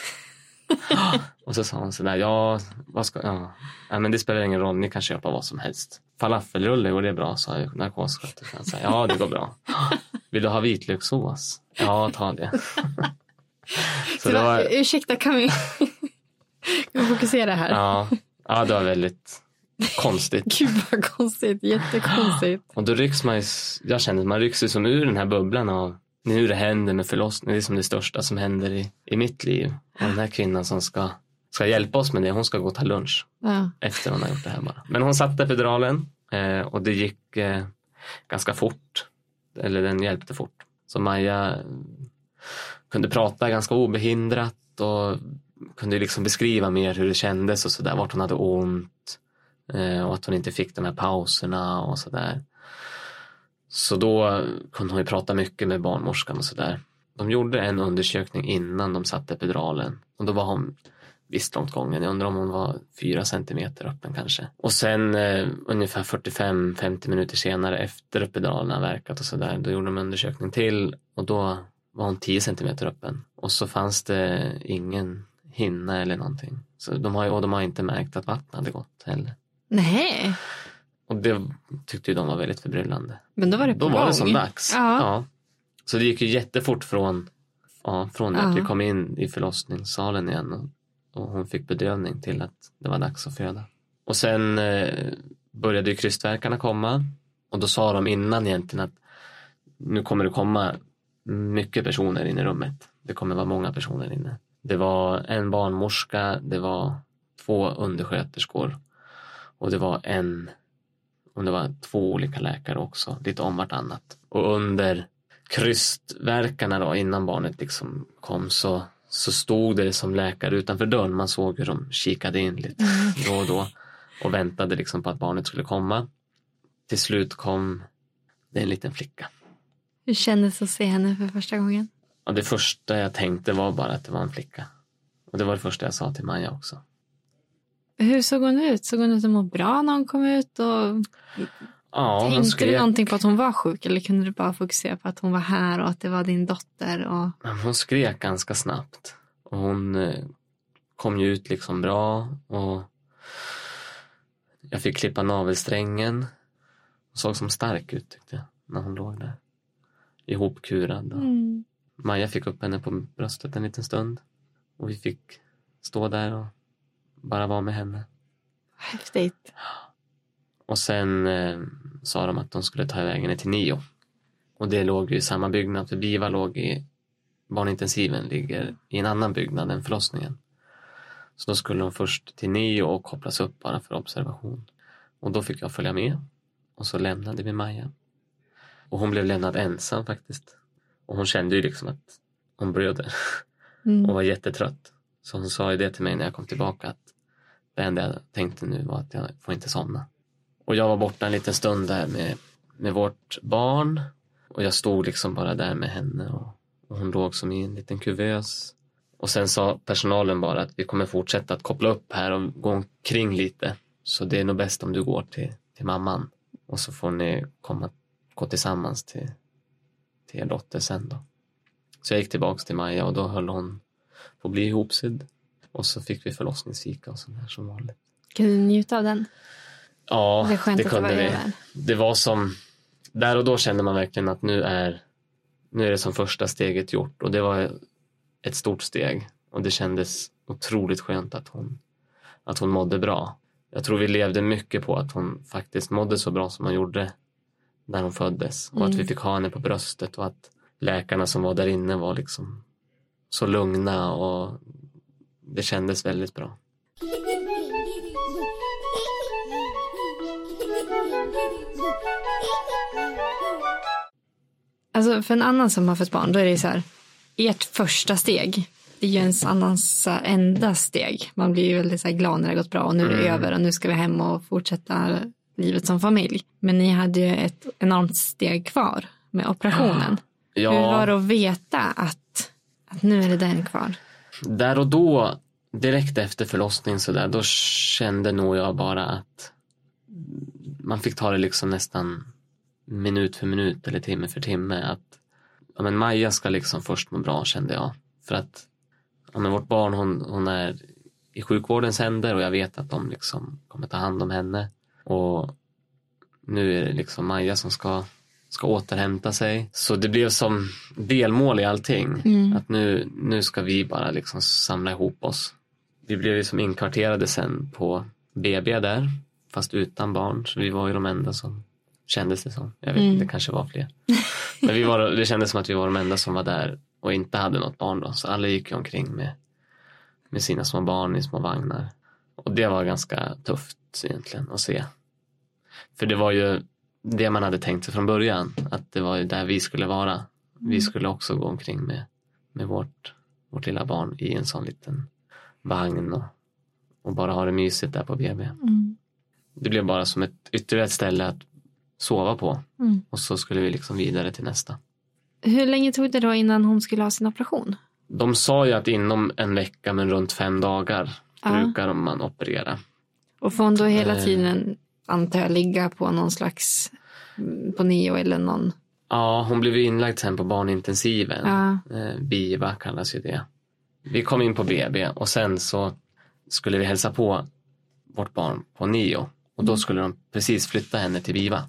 Och så sa hon så där, men det spelar ingen roll, ni kan köpa vad som helst. Falafelrulle, och det är bra, sa narkossköterskan. Ja, det går bra. Vill du ha vitlökssås? Ja, ta det. Så det var... Ursäkta, kan vi fokusera här? Ja, det var väldigt konstigt. Gud vad konstigt, jättekonstigt. Och då rycks jag kände att man rycks ju som ur den här bubblan av nu det händer med förlossning. Det är som det största som händer i mitt liv. Och den här kvinnan som ska hjälpa oss med det, hon ska gå och ta lunch efter hon har gjort det här bara. Men hon satte epiduralen och det gick ganska fort. Eller den hjälpte fort. Så Maja kunde prata ganska obehindrat och kunde liksom beskriva mer hur det kändes och sådär, vart hon hade ont och att hon inte fick de här pauserna och sådär. Så då kunde hon ju prata mycket med barnmorskan och sådär. De gjorde en undersökning innan de satte epiduralen och då var hon visst långt gången. Jag undrar om hon var 4 centimeter öppen kanske. Och sen ungefär 45-50 minuter senare efter epiduralen verkat och sådär, då gjorde de en undersökning till och då var hon 10 centimeter öppen. Och så fanns det ingen hinna eller någonting. Så de har inte märkt att vattnet hade gått heller. Nej. Och det tyckte ju de var väldigt förbryllande. Men då var det på gång. Då var det som dags. Ja. Så det gick ju jättefort från att vi kom in i förlossningssalen igen och hon fick bedövning till att det var dags att föda. Och sen började ju krystvärkarna komma och då sa de innan egentligen att nu kommer det komma mycket personer inne i rummet. Det kommer vara många personer inne. Det var en barnmorska, det var 2 undersköterskor och det var det var 2 olika läkare också, lite om vartannat. Och under krystverkarna då, innan barnet liksom kom, så stod det som läkare utanför dörren. Man såg hur de kikade in lite då och då och väntade liksom på att barnet skulle komma. Till slut kom det en liten flicka. Hur kändes det att se henne för första gången? Och det första jag tänkte var bara att det var en flicka. Och det var det första jag sa till Maja också. Hur såg hon ut? Såg hon ut att må bra när hon kom ut? Och ja, tänkte du någonting på att hon var sjuk? Eller kunde du bara fokusera på att hon var här och att det var din dotter? Och... Hon skrek ganska snabbt. Och hon kom ju ut liksom bra. Och jag fick klippa navelsträngen. Hon såg som stark ut tyckte jag. När hon låg där. Ihopkurad. Maja fick upp henne på bröstet en liten stund. Och vi fick stå där och bara vara med henne. Häftigt. Och sen sa de att de skulle ta iväg henne till Nio. Och det låg ju i samma byggnad. För Biva låg i barnintensiven. Ligger i en annan byggnad än förlossningen. Så då skulle de först till Nio och kopplas upp bara för observation. Och då fick jag följa med. Och så lämnade vi Maja. Och hon blev lämnad ensam faktiskt. Och hon kände ju liksom att hon blöder. Och var jättetrött. Så hon sa ju det till mig när jag kom tillbaka. Att det enda jag tänkte nu var att jag får inte somna. Och jag var borta en liten stund där med vårt barn. Och jag stod liksom bara där med henne. Och hon låg som i en liten kuvös. Och sen sa personalen bara att vi kommer fortsätta att koppla upp här och gå omkring lite. Så det är nog bäst om du går till mamman. Och så får ni gå tillsammans till er dotter sen då. Så jag gick tillbaka till Maja och då höll hon på att bli ihopsydd. Och så fick vi förlossningsfika och sånt här som vanligt. Kunde du njuta av den? Ja, det kunde vi. Där. Det var som... Där och då kände man verkligen att nu är det som första steget gjort. Och det var ett stort steg. Och det kändes otroligt skönt att hon mådde bra. Jag tror vi levde mycket på att hon faktiskt mådde så bra som hon gjorde när hon föddes. Och att vi fick ha henne på bröstet och att läkarna som var där inne var liksom så lugna och det kändes väldigt bra. Alltså för en annan som har fått barn, då är det så här, ert första steg, det är ju ens annans enda steg. Man blir ju väldigt så här glad när det har gått bra och nu är det över och nu ska vi hem och fortsätta livet som familj. Men ni hade ju ett enormt steg kvar med operationen. Ja. Hur var det att veta att nu är det den kvar? Där och då, direkt efter förlossningen så där, då kände nog jag bara att man fick ta det liksom nästan minut för minut eller timme för timme. Att men Maja ska liksom först må bra, kände jag. För att men vårt barn, hon är i sjukvårdens händer och jag vet att de liksom kommer ta hand om henne. Och nu är det liksom Maja som ska återhämta sig. Så det blev som delmål i allting. Att nu ska vi bara liksom samla ihop oss. Vi blev liksom inkvarterade sen på BB där. Fast utan barn. Så vi var ju de enda som kändes det som. Jag vet inte, det kanske var fler. Men det kändes som att vi var de enda som var där och inte hade något barn då. Så alla gick ju omkring med sina små barn i små vagnar. Och det var ganska tufft egentligen att se. För det var ju det man hade tänkt sig från början. Att det var ju där vi skulle vara. Vi skulle också gå omkring med vårt lilla barn i en sån liten vagn. Och bara ha det mysigt där på BB. Det blev bara som ett ytterligare ställe att sova på. Och så skulle vi liksom vidare till nästa. Hur länge tog det då innan hon skulle ha sin operation? De sa ju att inom en vecka men runt 5 dagar brukar man operera. Och får hon då hela tiden antar jag ligga på någon slags på Nio eller någon? Ja, hon blev inlagd sen på barnintensiven. Biva kallas ju det. Vi kom in på BB och sen så skulle vi hälsa på vårt barn på Nio. Och då skulle de precis flytta henne till Biva.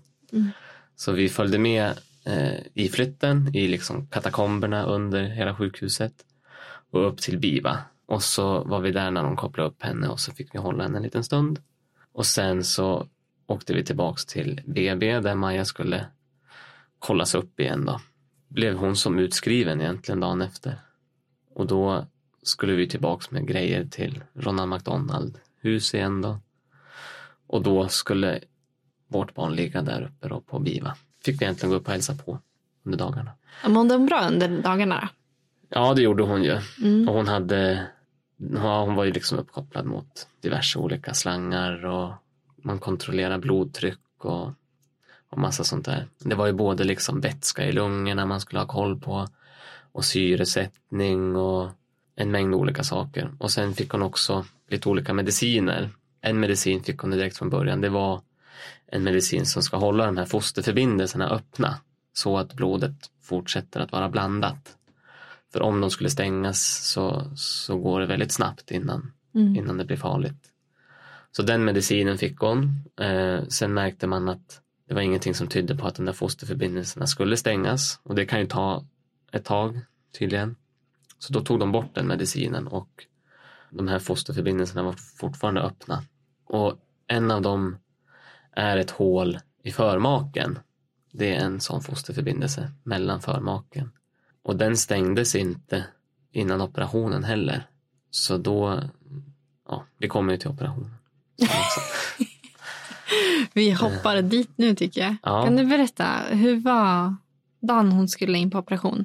Så vi följde med i flytten i liksom katakomberna under hela sjukhuset och upp till Biva. Och så var vi där när de kopplade upp henne och så fick vi hålla henne en liten stund. Och sen så åkte vi tillbaks till BB där Maja skulle kollas upp igen då. blev hon som utskriven egentligen dagen efter. Och då skulle vi tillbaks med grejer till Ronald McDonald hus igen då. Och då skulle vårt barn ligga där uppe då på BIVA. Fick vi egentligen gå upp och hälsa på under dagarna. Mådde hon bra under dagarna då? Ja, det gjorde hon ju. Och hon var ju liksom uppkopplad mot diverse olika slangar och man kontrollerar blodtryck och massa sånt där. Det var ju både liksom vätska i lungorna man skulle ha koll på och syresättning och en mängd olika saker. Och sen fick hon också lite olika mediciner. En medicin fick hon direkt från början. Det var en medicin som ska hålla de här fosterförbindelserna öppna så att blodet fortsätter att vara blandat. För om de skulle stängas så går det väldigt snabbt innan det blir farligt. Så den medicinen fick hon. Sen märkte man att det var ingenting som tydde på att de där fosterförbindelserna skulle stängas. Och det kan ju ta ett tag tydligen. Så då tog de bort den medicinen och de här fosterförbindelserna var fortfarande öppna. Och en av dem är ett hål i förmaken. Det är en sån fosterförbindelse mellan förmaken. Och den stängdes inte innan operationen heller. Så då, vi kommer ju till operationen. Vi hoppar dit nu tycker jag. Ja. Kan du berätta, hur var dagen hon skulle in på operation?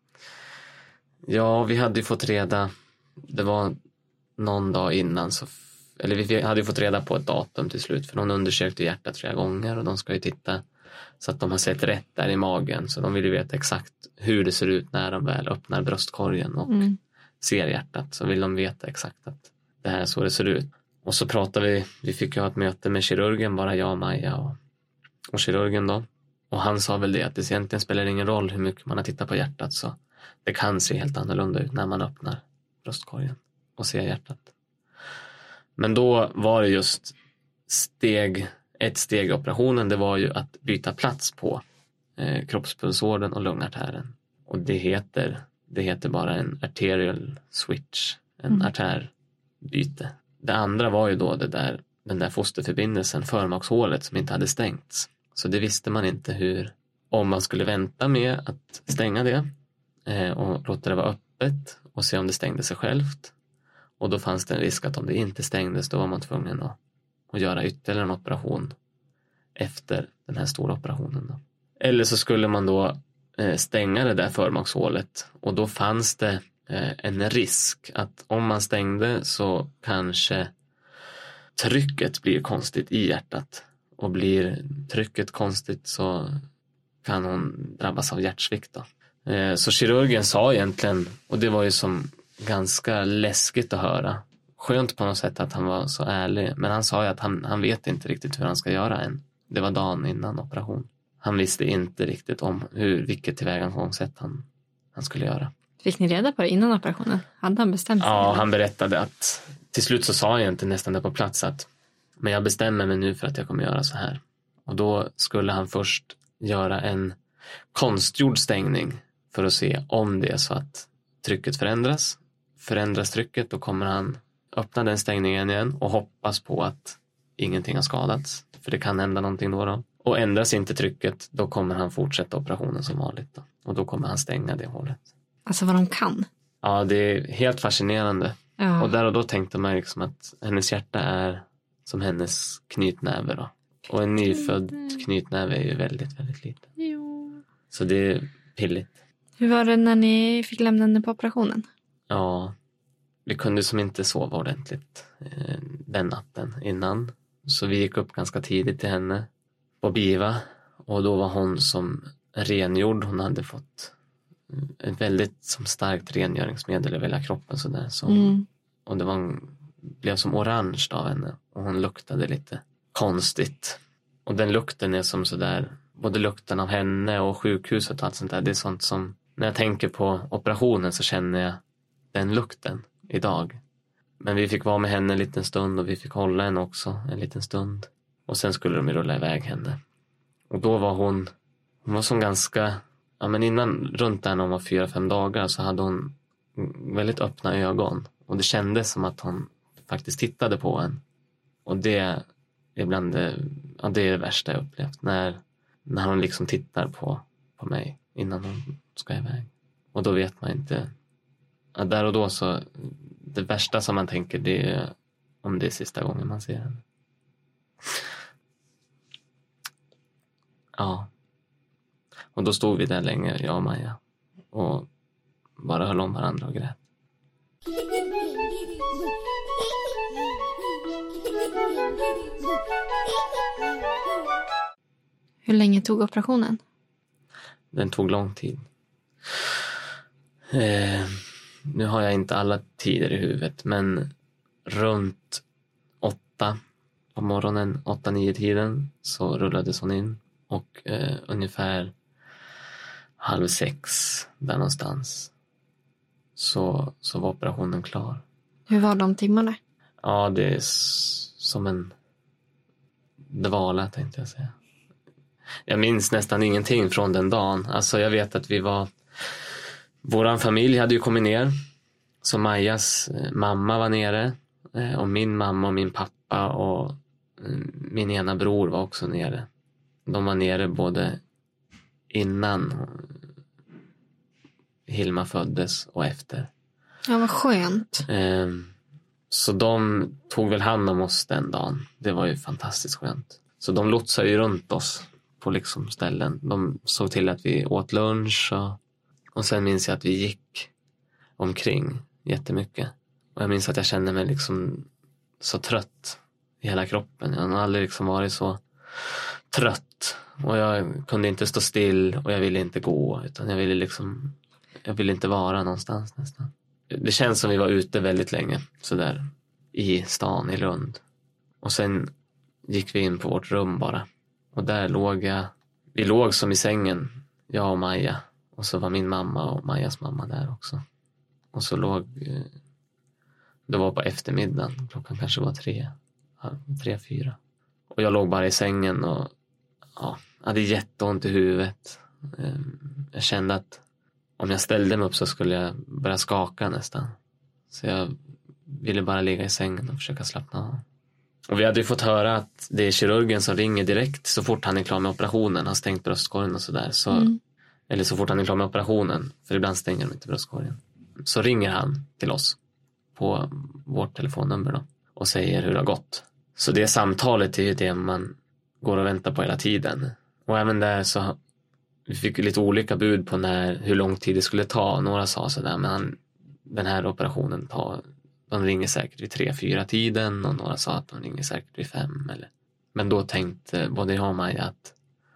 Ja, vi hade ju fått reda, det var någon dag innan, vi hade ju fått reda på ett datum till slut. För de undersökte hjärtat flera gånger och de ska ju titta så att de har sett rätt där i magen. Så de vill ju veta exakt hur det ser ut när de väl öppnar bröstkorgen och ser hjärtat. Så vill de veta exakt att det här är så det ser ut. Och så pratade vi fick ju ha ett möte med kirurgen, bara jag, Maja och kirurgen då. Och han sa väl det att det egentligen spelar ingen roll hur mycket man har tittat på hjärtat, så det kan se helt annorlunda ut när man öppnar bröstkorgen och ser hjärtat. Men då var det just ett steg i operationen, det var ju att byta plats på kroppspulsådern och lungartären. Och det heter bara en arterial switch, en artärbyte. Det andra var ju då den där fosterförbindelsen, förmakshålet som inte hade stängts. Så det visste man inte om man skulle vänta med att stänga det och låta det vara öppet och se om det stängde sig självt. Och då fanns det en risk att om det inte stängdes, då var man tvungen att göra ytterligare en operation efter den här stora operationen då. Eller så skulle man då stänga det där förmakshålet, och då fanns det en risk att om man stängde så kanske trycket blir konstigt i hjärtat, och blir trycket konstigt så kan hon drabbas av hjärtsvikt då. Så kirurgen sa egentligen, och det var ju som ganska läskigt att höra, skönt på något sätt att han var så ärlig, men han sa ju att han vet inte riktigt hur han ska göra än. Det var dagen innan operation. Han visste inte riktigt om vilket tillvägagångssätt han skulle göra. Fick ni reda på det innan operationen? Hade han bestämt sig? Ja, han berättade att till slut så sa jag inte nästan det på plats att men jag bestämmer mig nu för att jag kommer göra så här. Och då skulle han först göra en konstgjord stängning för att se om det är så att trycket förändras. Förändras trycket, då kommer han öppna den stängningen igen och hoppas på att ingenting har skadats. För det kan hända någonting då. Och ändras inte trycket, då kommer han fortsätta operationen som vanligt då. Och då kommer han stänga det hålet. Alltså vad de kan. Ja, det är helt fascinerande. Ja. Och där och då tänkte man liksom att hennes hjärta är som hennes knytnäve då. Och en nyfödd knytnäve är ju väldigt, väldigt liten. Jo. Så det är pilligt. Hur var det när ni fick lämna henne på operationen? Ja, vi kunde som inte sova ordentligt den natten innan. Så vi gick upp ganska tidigt till henne på BIVA. Och då var hon som rengjord. Hon hade fått ett väldigt som starkt rengöringsmedel över hela kroppen. Så där. Och det blev som orange av henne. Och hon luktade lite konstigt. Och den lukten är som sådär, både lukten av henne och sjukhuset och allt sånt där. Det är sånt som, när jag tänker på operationen så känner jag den lukten idag. Men vi fick vara med henne en liten stund och vi fick hålla henne också en liten stund. Och sen skulle de rulla iväg henne. Och då var hon var som ganska, ja men innan, runt där när hon var 4-5 dagar så hade hon väldigt öppna ögon. Och det kändes som att hon faktiskt tittade på en. Och det är ibland det är det värsta jag upplevt. När hon liksom tittar på mig. innan hon ska iväg. Och då vet man inte. Ja, där och då så, det värsta som man tänker, det är om det är sista gången man ser henne. Ja. Och då stod vi där länge, jag och Maja. Och bara höll om varandra och grät. Hur länge tog operationen? Den tog lång tid. Nu har jag inte alla tider i huvudet, men runt 8 på morgonen, 8-9 tiden, så rullades hon in. Och ungefär 5:30 där någonstans så var operationen klar. Hur var de timmarna? Ja, det är som en dvala, tänkte jag säga. Jag minns nästan ingenting från den dagen. Alltså jag vet att våran familj hade ju kommit ner. Så Majas mamma var nere. Och min mamma och min pappa och min ena bror var också nere. De var nere både innan Hilma föddes och efter. Ja, vad skönt. Så de tog väl hand om oss den dagen. Det var ju fantastiskt skönt. Så de lotsade ju runt oss på liksom ställen. De såg till att vi åt lunch. Och sen minns jag att vi gick omkring jättemycket. Och jag minns att jag kände mig liksom så trött i hela kroppen. Jag har aldrig liksom varit så trött. Och jag kunde inte stå still och jag ville inte gå. Utan jag ville inte vara någonstans nästan. Det känns som vi var ute väldigt länge. Sådär i stan i Lund. Och sen gick vi in på vårt rum bara. Och där vi låg som i sängen, jag och Maja. Och så var min mamma och Majas mamma där också. Och så det var på eftermiddagen, klockan kanske var 3-4. Och jag låg bara i sängen och hade jätteont i huvudet. Jag kände att om jag ställde mig upp så skulle jag börja skaka nästan. Så jag ville bara ligga i sängen och försöka slappna av. Och vi hade ju fått höra att det är kirurgen som ringer direkt så fort han är klar med operationen. Han stängt bröstkorgen och sådär. Eller så fort han är klar med operationen. För ibland stänger de inte bröstkorgen. Så ringer han till oss på vårt telefonnummer då. Och säger hur det har gått. Så det samtalet är ju det man går och väntar på hela tiden. Och även där så vi fick lite olika bud på hur lång tid det skulle ta. Några sa sådär, men den här operationen de ringer säkert vid 3-4 tiden. Och några sa att de ringer säkert vid 5. Men då tänkte både jag och Maja att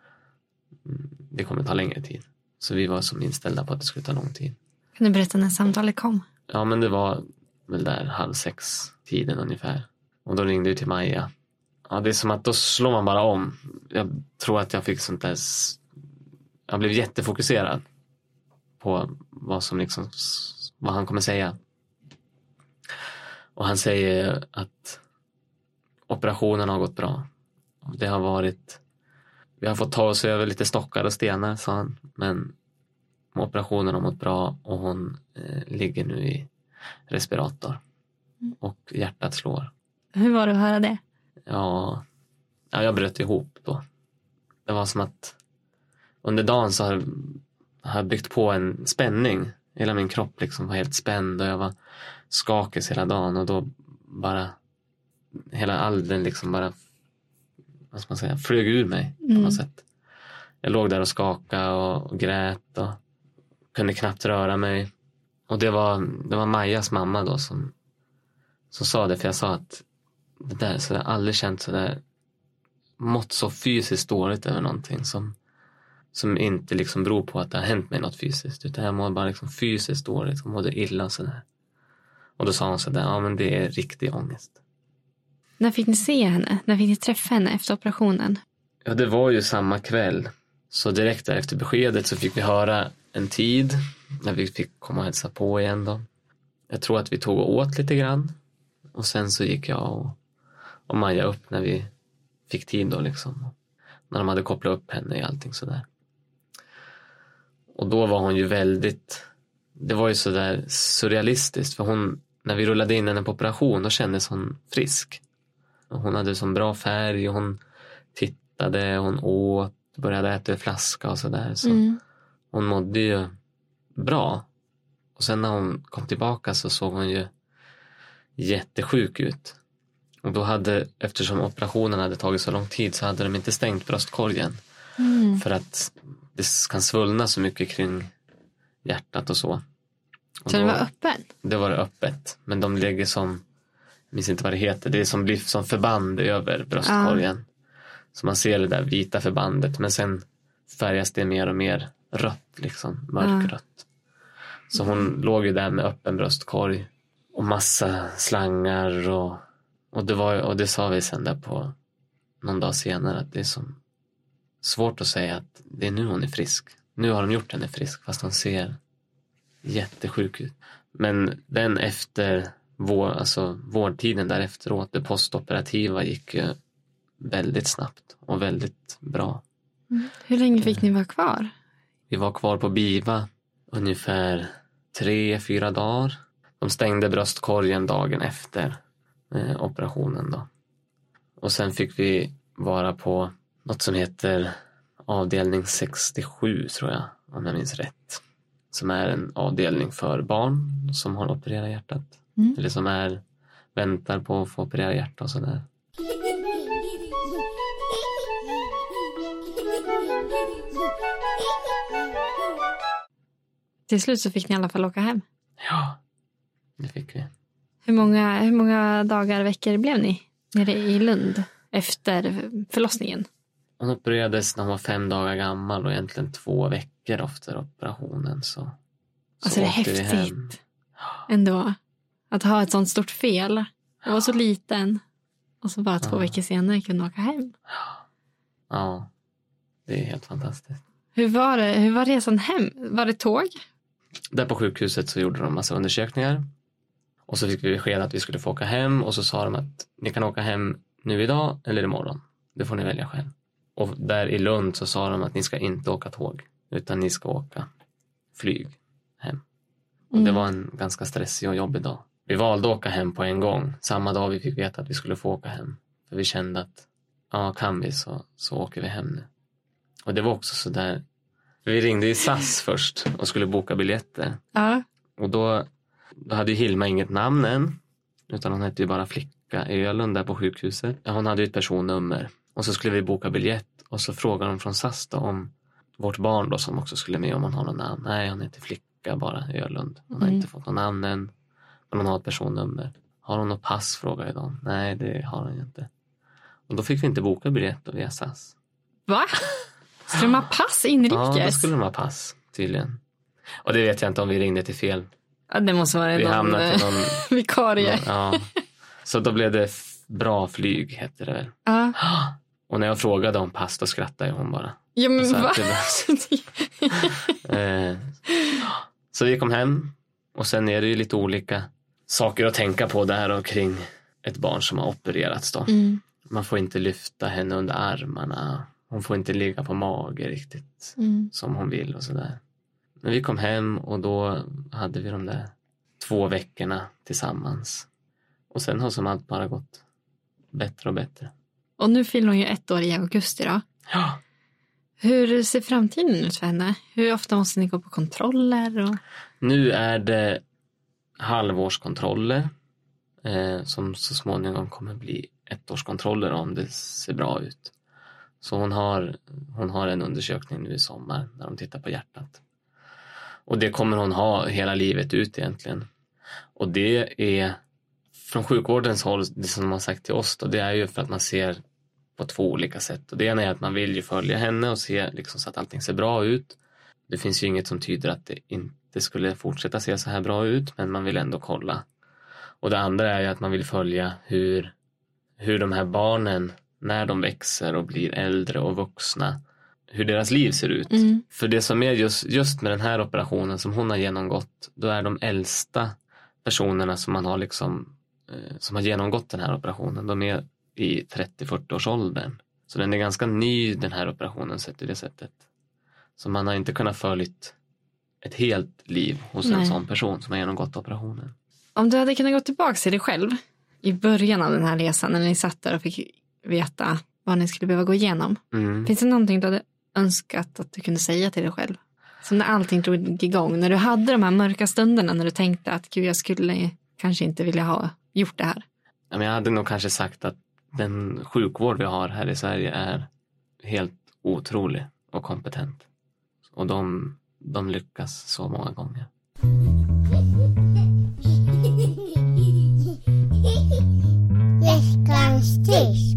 det kommer ta längre tid. Så vi var som inställda på att det skulle ta lång tid. Kan du berätta när samtalet kom? Ja, men det var väl där 5:30 tiden ungefär. Och då ringde vi till Maja. Ja, det är som att då slår man bara om. Jag tror att jag fick sånt där. Jag blev jättefokuserad på vad han kommer säga. Och han säger att operationen har gått bra. Vi har fått ta oss över lite stockar och stenar, sa han. Men operationen har mått bra och hon ligger nu i respirator. Och hjärtat slår. Hur var det att höra det? Ja, jag bröt ihop då. Det var som att under dagen så har jag byggt på en spänning. Hela min kropp liksom var helt spänd och jag var skakig hela dagen. Och då bara all den liksom bara, vad ska man säga, flög ur mig på något sätt. Jag låg där och skakade och grät och kunde knappt röra mig. Och det var Majas mamma då som sa det, för jag sa att det där, så jag aldrig känt så där, mått så fysiskt dåligt över någonting som inte liksom beror på att det har hänt mig något fysiskt, utan jag mår bara liksom fysiskt dåligt och mådde illa och sådär. Och då sa hon sådär, ja men det är riktig ångest. När fick ni se henne? När fick ni träffa henne efter operationen? Ja, det var ju samma kväll. Så direkt där efter beskedet så fick vi höra en tid när vi fick komma och hälsa på igen då. Jag tror att vi tog och åt lite grann. Och sen så gick jag och Maja upp när vi fick tid då liksom. När de hade kopplat upp henne i allting sådär. Och då var hon ju det var ju sådär surrealistiskt. För när vi rullade in henne på operation, då kändes hon frisk. Och hon hade sån bra färg och hon tittade, hon åt, började äta en flaska och sådär. Så Hon mådde ju bra. Och sen när hon kom tillbaka så såg hon ju jättesjuk ut. Och då eftersom operationen hade tagit så lång tid så hade de inte stängt bröstkorgen. För att det kan svullna så mycket kring hjärtat och så. Och så det var öppen? Det var öppet. Men de lägger som, jag minns inte vad det heter, det är som blir som förband över bröstkorgen. Så man ser det där vita förbandet, men sen färgas det mer och mer rött, liksom, mörkrött. Så hon låg ju där med öppen bröstkorg och massa slangar och det sa vi sen där på någon dag senare, att det är som svårt att säga att det är nu hon är frisk. Nu har de gjort henne frisk, fast hon ser jättesjuk ut. Men den efter vårdtiden där efteråt, det postoperativa gick ju väldigt snabbt och väldigt bra. Hur länge fick ni vara kvar? Vi var kvar på BIVA ungefär 3-4 dagar. De stängde bröstkorgen dagen efter operationen då. Och sen fick vi vara på något som heter avdelning 67, tror jag, om jag minns rätt. Som är en avdelning för barn som har opererat hjärtat. Eller som väntar på att få operera hjärta och sådär. Till slut så fick ni i alla fall åka hem. Ja, det fick vi. Hur många dagar, veckor blev ni nere i Lund efter förlossningen? Hon opererades när hon var 5 dagar gammal och egentligen 2 veckor efter operationen. Så alltså det är häftigt ändå att ha ett sånt stort fel. Jag var så liten och så bara 2 veckor senare kunde åka hem. Ja, det är helt fantastiskt. Hur var resan hem? Var det tåg? Där på sjukhuset så gjorde de massa undersökningar. Och så fick vi besked att vi skulle få åka hem. Och så sa de att ni kan åka hem nu idag eller imorgon. Det får ni välja själv. Och där i Lund så sa de att ni ska inte åka tåg. Utan ni ska åka flyg hem. Och det var en ganska stressig och jobbig dag. Vi valde att åka hem på en gång. Samma dag vi fick veta att vi skulle få åka hem. För vi kände att kan vi så åker vi hem nu. Och det var också så där. Vi ringde i SAS först och skulle boka biljetter. Ja. Och då hade ju Hilma inget namn än. Utan hon hette ju bara Flicka Ölund där på sjukhuset. Hon hade ju ett personnummer. Och så skulle vi boka biljett. Och så frågade de från SAS då om vårt barn då som också skulle med, om han har någon namn. Nej, hon heter Flicka bara Ölund. Hon har inte fått någon namn än. Men hon har ett personnummer. Har hon något pass, frågade de. Nej, det har hon ju inte. Och då fick vi inte boka biljett då via SAS. Va? Skulle de ha pass inrikes? Ja, då skulle de ha pass, tydligen. Och det vet jag inte om vi ringde till fel. Ja, det måste vara någon vikarie. Ja. Så då blev det bra flyg, hette det väl. Ja. Och när jag frågade om pass, då skrattade hon bara. Ja, men va? Så vi kom hem. Och sen är det ju lite olika saker att tänka på där och kring ett barn som har opererats då. Man får inte lyfta henne under armarna. Hon får inte ligga på mage riktigt som hon vill och sådär. Men vi kom hem och då hade vi de där 2 veckorna tillsammans. Och sen har som allt bara gått bättre och bättre. Och nu fyller hon ju 1 år i augusti då. Ja. Hur ser framtiden ut för henne? Hur ofta måste ni gå på kontroller? Nu är det halvårskontroller som så småningom kommer bli 1-årskontroller om det ser bra ut. Så hon har en undersökning nu i sommar när de tittar på hjärtat. Och det kommer hon ha hela livet ut egentligen. Och det är från sjukvårdens håll, det som de har sagt till oss då, det är ju för att man ser på 2 olika sätt. Och det ena är att man vill ju följa henne och se liksom så att allting ser bra ut. Det finns ju inget som tyder att det inte skulle fortsätta se så här bra ut, men man vill ändå kolla. Och det andra är ju att man vill följa hur de här barnen, när de växer och blir äldre och vuxna, hur deras liv ser ut. För det som är just med den här operationen som hon har genomgått, då är de äldsta personerna som man har liksom, som har genomgått den här operationen, de är i 30-40 års åldern. Så den är ganska ny, den här operationen, sett i det sättet. Så man har inte kunnat följa ett helt liv hos en sån person som har genomgått operationen. Om du hade kunnat gå tillbaka till dig själv i början av den här resan, när ni satt där och fick veta vad ni skulle behöva gå igenom. Finns det någonting du hade önskat att du kunde säga till dig själv? Som när allting drog igång. När du hade de här mörka stunderna när du tänkte att gud, jag skulle kanske inte vilja ha gjort det här. Ja, men jag hade nog kanske sagt att den sjukvård vi har här i Sverige är helt otrolig och kompetent. Och de lyckas så många gånger. Veckans tips.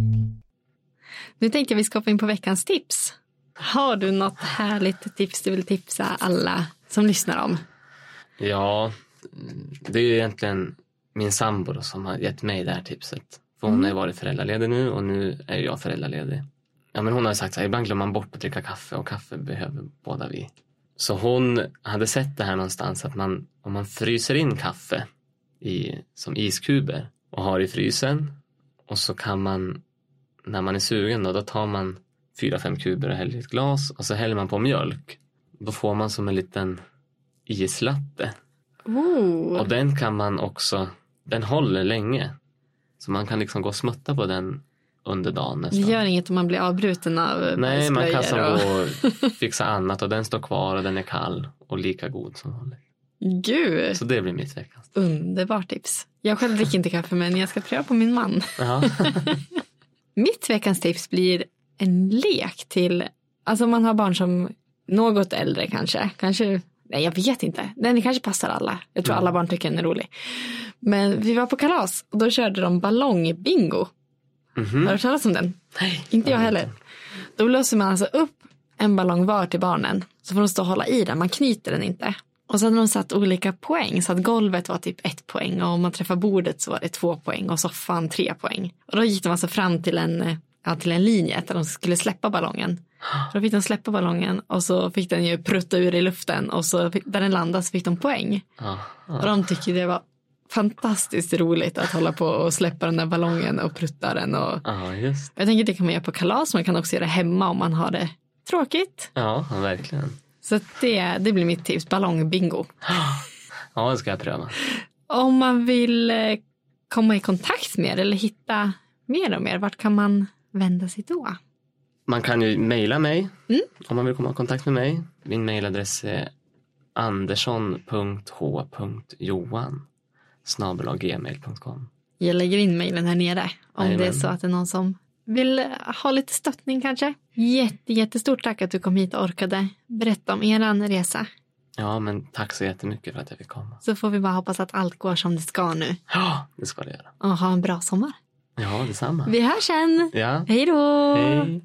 Nu tänkte jag vi ska hoppa in på veckans tips. Har du något härligt tips du vill tipsa alla som lyssnar om? Ja, det är ju egentligen min sambo då som har gett mig det här tipset. För hon har ju varit föräldraledig nu och nu är jag föräldraledig. Ja, men hon har sagt så här, ibland glömmer man bort att dricka kaffe och kaffe behöver båda vi. Så hon hade sett det här någonstans att om man fryser in kaffe som iskuber och har i frysen och så kan man, när man är sugen då tar man 4-5 kuber och häller i ett glas och så häller man på mjölk. Då får man som en liten islatte. Och den kan man också, den håller länge. Så man kan liksom gå och smutta på den under dagen nästan. Det gör inget om man blir avbruten av nej, man kan som gå och fixa annat och den står kvar och den är kall och lika god som vanligt. Gud. Så det blir mitt veckans. Underbart tips. Jag själv dricker inte kaffe men jag ska pröva på min man. Mitt veckans tips blir en lek till, alltså man har barn som något äldre kanske, nej jag vet inte, den kanske passar alla. Jag tror alla barn tycker den är rolig. Men vi var på kalas och då körde de ballongbingo. Har du hört talas om den? Nej. Inte jag heller. Då låser man alltså upp en ballong var till barnen. Så får de stå och hålla i den, man knyter den inte. Och så hade de satt olika poäng. Så att golvet var typ 1 poäng. Och om man träffar bordet så var det 2 poäng. Och soffan 3 poäng. Och då gick de alltså fram till en linje där de skulle släppa ballongen. Så då fick de släppa ballongen. Och så fick den ju prutta ur i luften. Och så där den landade så fick de poäng. Och de tyckte det var fantastiskt roligt att hålla på och släppa den där ballongen och prutta den. Och Just. Jag tänker att det kan man göra på kalas. Man kan också göra det hemma om man har det tråkigt. Ja, verkligen. Så det blir mitt tips, ballongbingo. Ja, det ska jag pröva. Om man vill komma i kontakt med eller hitta mer och mer, vart kan man vända sig då? Man kan ju mejla mig om man vill komma i kontakt med mig. Min mejladress är andersson.h.johan@gmail.com. Jag lägger in mejlen här nere om det är så att det är någon som vill ha lite stöttning kanske. Jättestort tack att du kom hit och orkade berätta om eran resa. Ja, men tack så jättemycket för att jag fick komma. Så får vi bara hoppas att allt går som det ska nu. Ja, det ska det göra. Och ha en bra sommar. Ja, detsamma. Vi hörs sen. Ja. Hej då. Hej.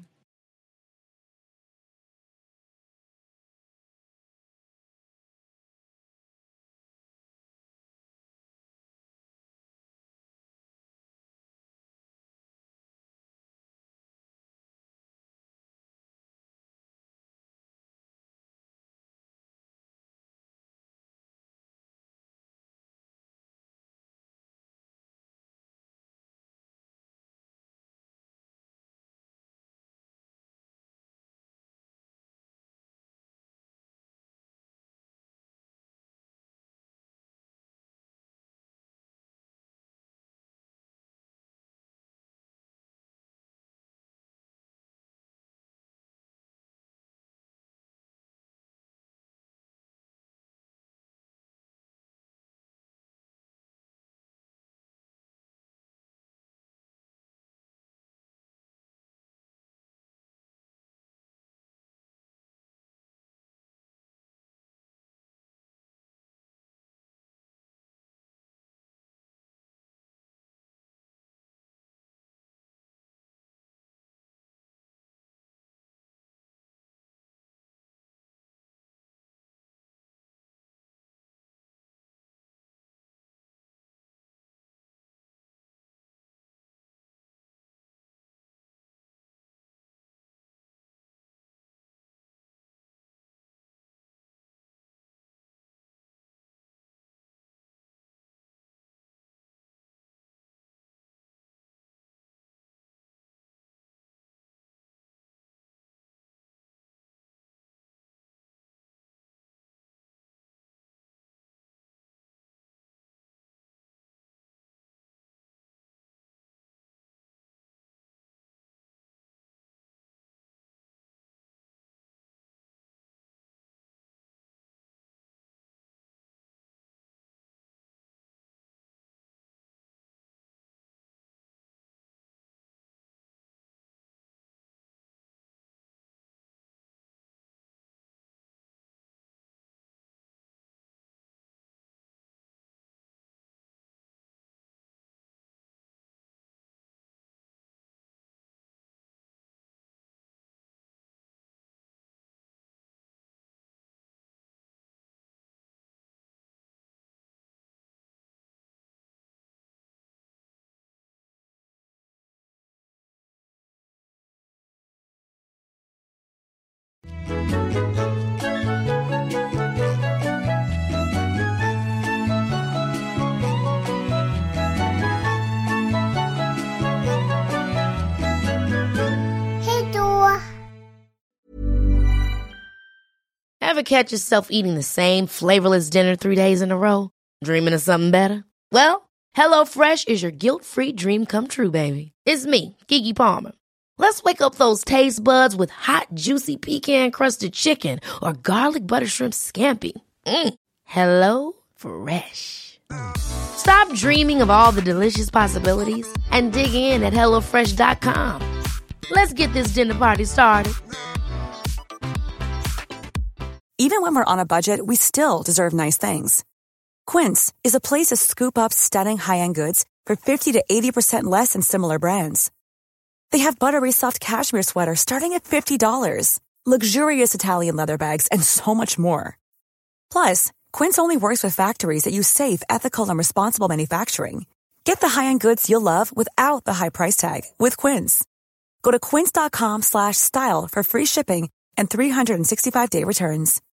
Ever catch yourself eating the same flavorless dinner 3 days in a row? Dreaming of something better? Well, HelloFresh is your guilt-free dream come true, baby. It's me, Keke Palmer. Let's wake up those taste buds with hot, juicy pecan-crusted chicken or garlic butter shrimp scampi. Hello Fresh. Stop dreaming of all the delicious possibilities and dig in at HelloFresh.com. Let's get this dinner party started. Even when we're on a budget, we still deserve nice things. Quince is a place to scoop up stunning high-end goods for 50 to 80% less than similar brands. They have buttery soft cashmere sweaters starting at $50, luxurious Italian leather bags, and so much more. Plus, Quince only works with factories that use safe, ethical, and responsible manufacturing. Get the high-end goods you'll love without the high price tag with Quince. Go to quince.com/style for free shipping and 365-day returns.